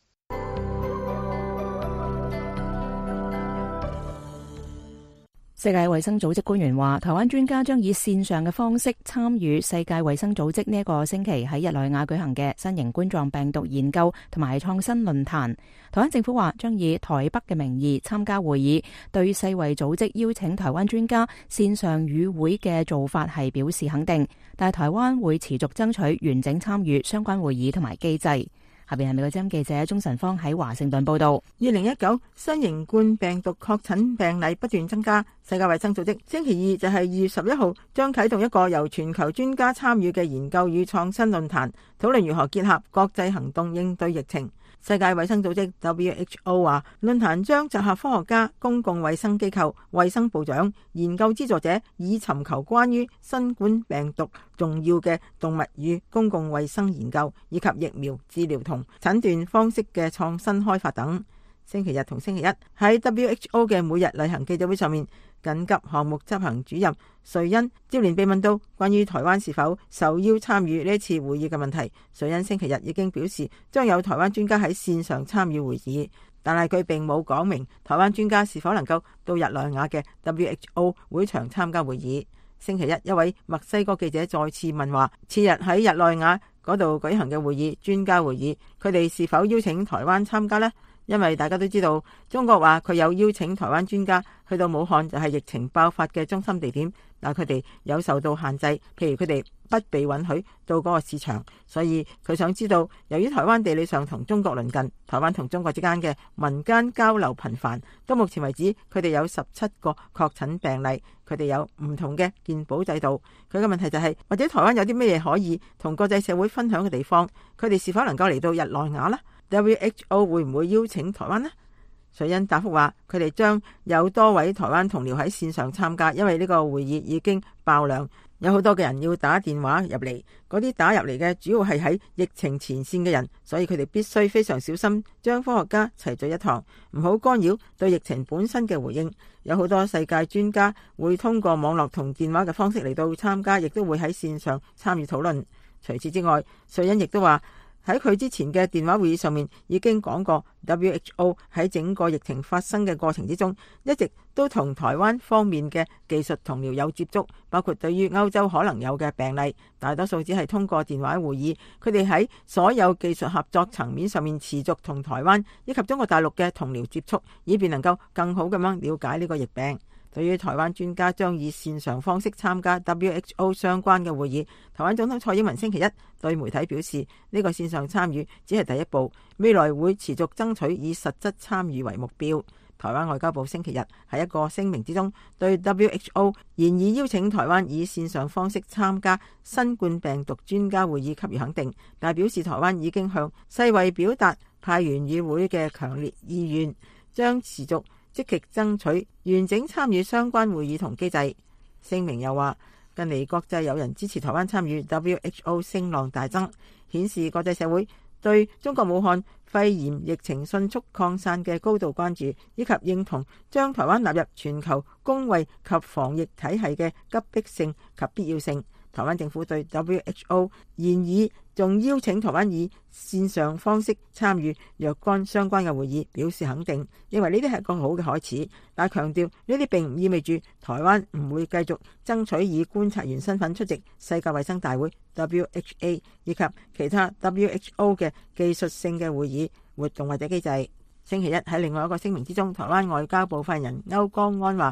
世界衛生組織官員話，台灣專家將以線上嘅方式參與世界衛生組織呢一個星期喺日內瓦舉行嘅新型冠狀病毒研究同埋創新論壇。台灣政府話將以台北嘅名義參加會議，對世衛組織邀請台灣專家線上與會嘅做法係表示肯定，但係台灣會持續爭取完整參與相關會議同埋機制。下邊係美國之音記者鍾晨芳喺華盛頓報道。 二零一九新型冠病毒確診病例不斷增加，世界衛生組織星期二就係二月十一號將啟動一個由全球專家參與嘅研究與創新論壇，討論如何結合國際行動應對疫情。世界衛生組織 W H O 話，論壇將集合科學家、公共衛生機構、衛生部長、研究資助者，以尋求關於新冠病毒重要嘅動物與公共衛生研究，以及疫苗、治療同診斷方式嘅創新開發等。星期日同星期一喺 W H O 嘅每日例行記者會上面，緊急項目執行主任瑞恩接連被問到關於台灣是否受邀參與呢次會議嘅問題。瑞恩星期日已經表示將有台灣專家喺線上參與會議，但係佢並冇講明台灣專家是否能夠到日內瓦嘅 W H O 會場參加會議。星期一，一位墨西哥記者再次問話，次日喺日內瓦嗰度舉行嘅會議，專家會議，佢哋是否邀請台灣參加呢？因為大家都知道，中國話佢有邀請台灣專家去到武漢，就係疫情爆發嘅中心地點，但佢哋有受到限制，譬如佢哋不被允許到嗰個市場。所以佢想知道，由於台灣地理上同中國鄰近，台灣同中國之間嘅民間交流頻繁，到目前為止佢哋有十七個確診病例，佢哋有唔同嘅健保制度。佢嘅問題就係、是，或者台灣有啲咩嘢可以同國際社會分享嘅地方，佢哋是否能夠嚟到日內瓦呢？W H O 會唔會邀請台灣呢？瑞恩答覆話，佢哋將有多位台灣同僚喺線上參加，因為呢個會議已經爆量，有好多嘅人要打電話入嚟，嗰啲打入嚟嘅主要係喺疫情前線嘅人，所以佢哋必須非常小心，將科學家齊聚一堂，唔好干擾對疫情本身嘅回應。有好多世界專家會通過網絡同電話嘅方式嚟到參加，亦都會喺線上參與討論。除此之外，瑞恩亦都話，喺佢之前嘅電話會議上面已經講過 W H O 喺整個疫情發生嘅過程之中，一直都同台灣方面嘅技術同僚有接觸，包括對於歐洲可能有嘅病例，大多數只係通過電話會議。佢哋喺所有技術合作層面上面持續同台灣以及中國大陸嘅同僚接觸，以便能夠更好咁樣了解呢個疫病。對於台灣專家將以線上方式參加 W H O 相關嘅會議，台灣總統蔡英文星期一對媒體表示，呢個線上參與只係第一步，未來會持續爭取以實質參與為目標。台灣外交部星期日喺一個聲明之中，對 W H O 現已邀請台灣以線上方式參加新冠病毒專家會議給予肯定，但係表示台灣已經向世衛表達派員與會嘅強烈意願，將持續積極爭取完整參與相關會議同機制。聲明又話，近嚟國際友人支持台灣參與 W H O 聲浪大增，顯示國際社會對中國武漢肺炎疫情迅速擴散嘅高度關注，以及認同將台灣納入全球公衛及防疫體系嘅急迫性及必要性。台灣政府對 W H O 現已仲邀請台灣以線上方式參與若干相關嘅會議表示肯定，認為呢啲係個好嘅開始，但係強調呢啲並唔意味住台灣唔會繼續爭取以觀察員身份出席世界衛生大會 W H A 以及其他 W H O 嘅技術性嘅會議活動或者機制。星期一喺另外一個聲明之中，台灣外交部發言人歐江安話，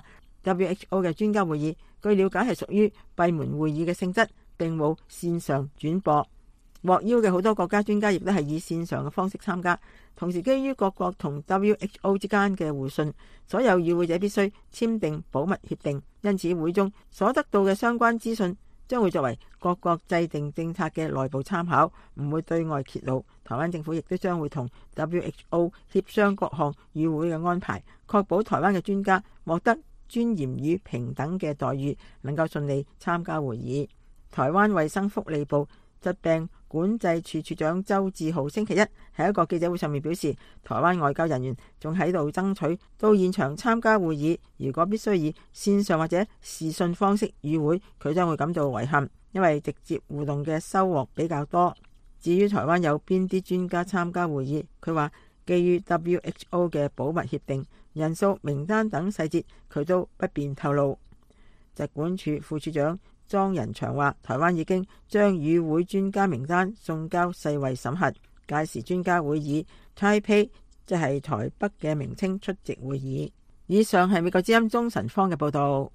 W H O 嘅專家會議，據了解係屬於閉門會議嘅性質，並冇線上轉播。獲邀嘅好多國家專家亦都係以線上嘅方式參加。同時，基於各國同 W H O 之間嘅互信，所有與會者必須簽訂保密協定，因此會中所得到嘅相關資訊將會作為各國制定政策嘅內部參考，唔會對外揭露。台灣政府亦都將會同 W H O 協商各項與會嘅安排，確保台灣嘅專家獲得尊嚴與平等嘅待遇，能夠順利參加會議。台灣衛生福利部疾病管制處處長周志浩星期一喺一個記者會上面表示，台灣外交人員仲喺度爭取到現場參加會議，如果必須以線上或者視訊方式與會，佢將會感到遺憾，因為直接互動嘅收穫比較多。至於台灣有邊啲專家參加會議，佢話基於 W H O 嘅保密協定、人數、名單等細節，佢都不便透露。疾管處副處長莊仁祥話，台灣已經將與會專家名單送交世衛審核，屆時專家會以 Taipei 即係台北嘅名稱出席會議。以上係美國之音中神方嘅報道。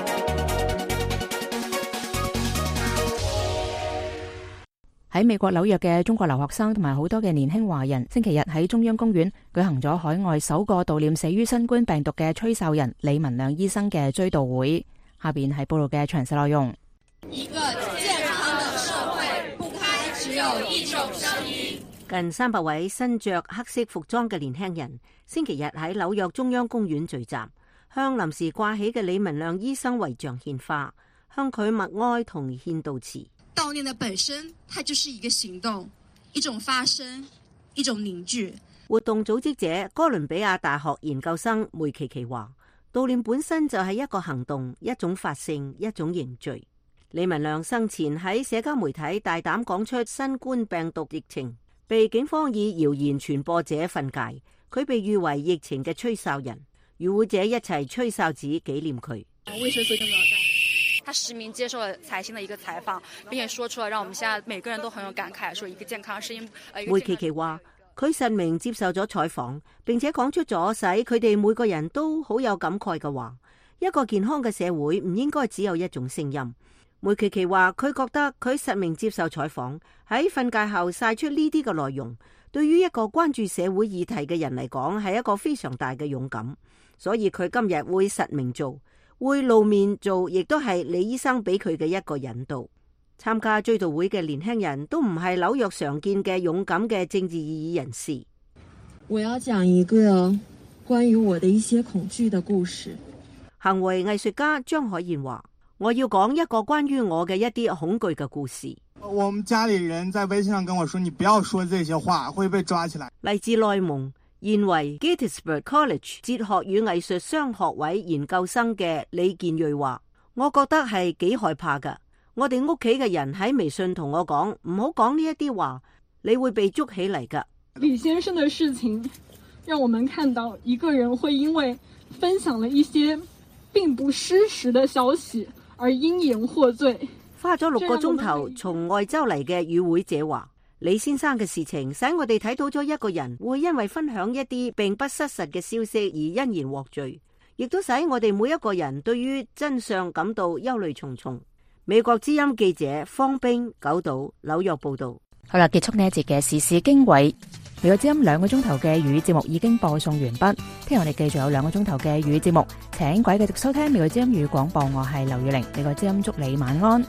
喺美國紐約嘅中國留學生同埋好多嘅年輕華人，星期日喺中央公園舉行咗海外首個悼念死於新冠病毒嘅吹哨人李文亮醫生嘅追悼會。下邊係報道嘅詳細內容。 一個健康的社會不該只有一種聲音。 近三百位身着黑色服裝嘅年輕人，星期日喺紐約中央公園聚集，向臨時掛起嘅李文亮醫生遺像獻花，向佢默哀同獻悼詞。 悼念的本身，它就是一個行動，一種發聲，一種凝聚。 活動組織者哥倫比亞大學研究生梅琪琪話，悼念本身就係一個行動，一種發聲，一種凝聚。李文亮生前喺社交媒體大膽講出新冠病毒疫情，被警方以謠言傳播者訓誡，佢被譽為疫情嘅吹哨人，與會者一齊吹哨子紀念佢。 他實名接受了財新的一個採訪，並且說出了讓我們現在每個人都很有感慨，說一個健康的聲音。 梅琪琪話佢實名接受咗採訪，並且講出咗使佢哋每個人都好有感慨嘅話。一個健康嘅社會唔應該只有一種聲音。梅琪琪話佢覺得佢實名接受採訪，喺訓誡後晒出呢啲嘅內容，對於一個關注社會議題嘅人嚟講係一個非常大嘅勇敢，所以佢今日會實名做。會露面做，亦都係李醫生俾佢嘅一個引導。參加追悼會嘅年輕人都唔係紐約常見嘅勇敢嘅政治意義人士。 我要講一個關於我的一些恐懼的故事。 行為藝術家張海燕話，我要講一個關於我嘅一啲恐懼嘅故事。 我們家裏人在微信上跟我說，你不要說這些話，會被抓起來。 嚟自內蒙，現為 Gettysburg College 哲學與藝術雙學位研究生嘅李建瑞話，我覺得係幾害怕噶。我哋屋企嘅人喺微信同我講，唔好講呢一啲話，你會被捉起嚟噶。 李先生的事情讓我們看到一個人會因為分享了一些並不失實的消息而因言獲罪。 花咗六個鐘頭從外州嚟嘅與會者話，李先生嘅事情使我哋睇到咗一個人會因為分享一啲並不失實嘅消息而因言獲罪，亦都使我哋每一個人對於真相感到憂慮重重。美國之音記者方冰九島紐約報道。 好啦，結束呢一節嘅時事經緯。美國之音兩個鐘頭嘅粵語節目已經播送完畢，聽日我哋繼續有兩個鐘頭嘅粵語節目，請各位繼續收聽美國之音粵語廣播。我係劉月玲，美國之音祝你晚安。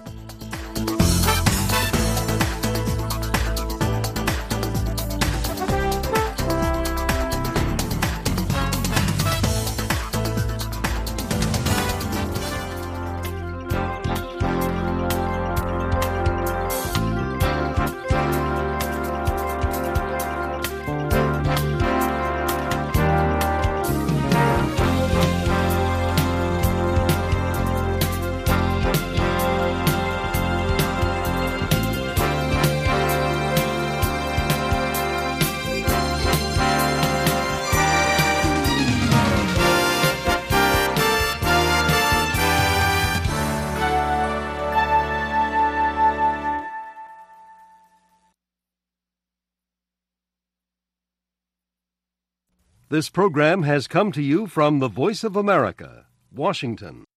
This program has come to you from the Voice of America, Washington.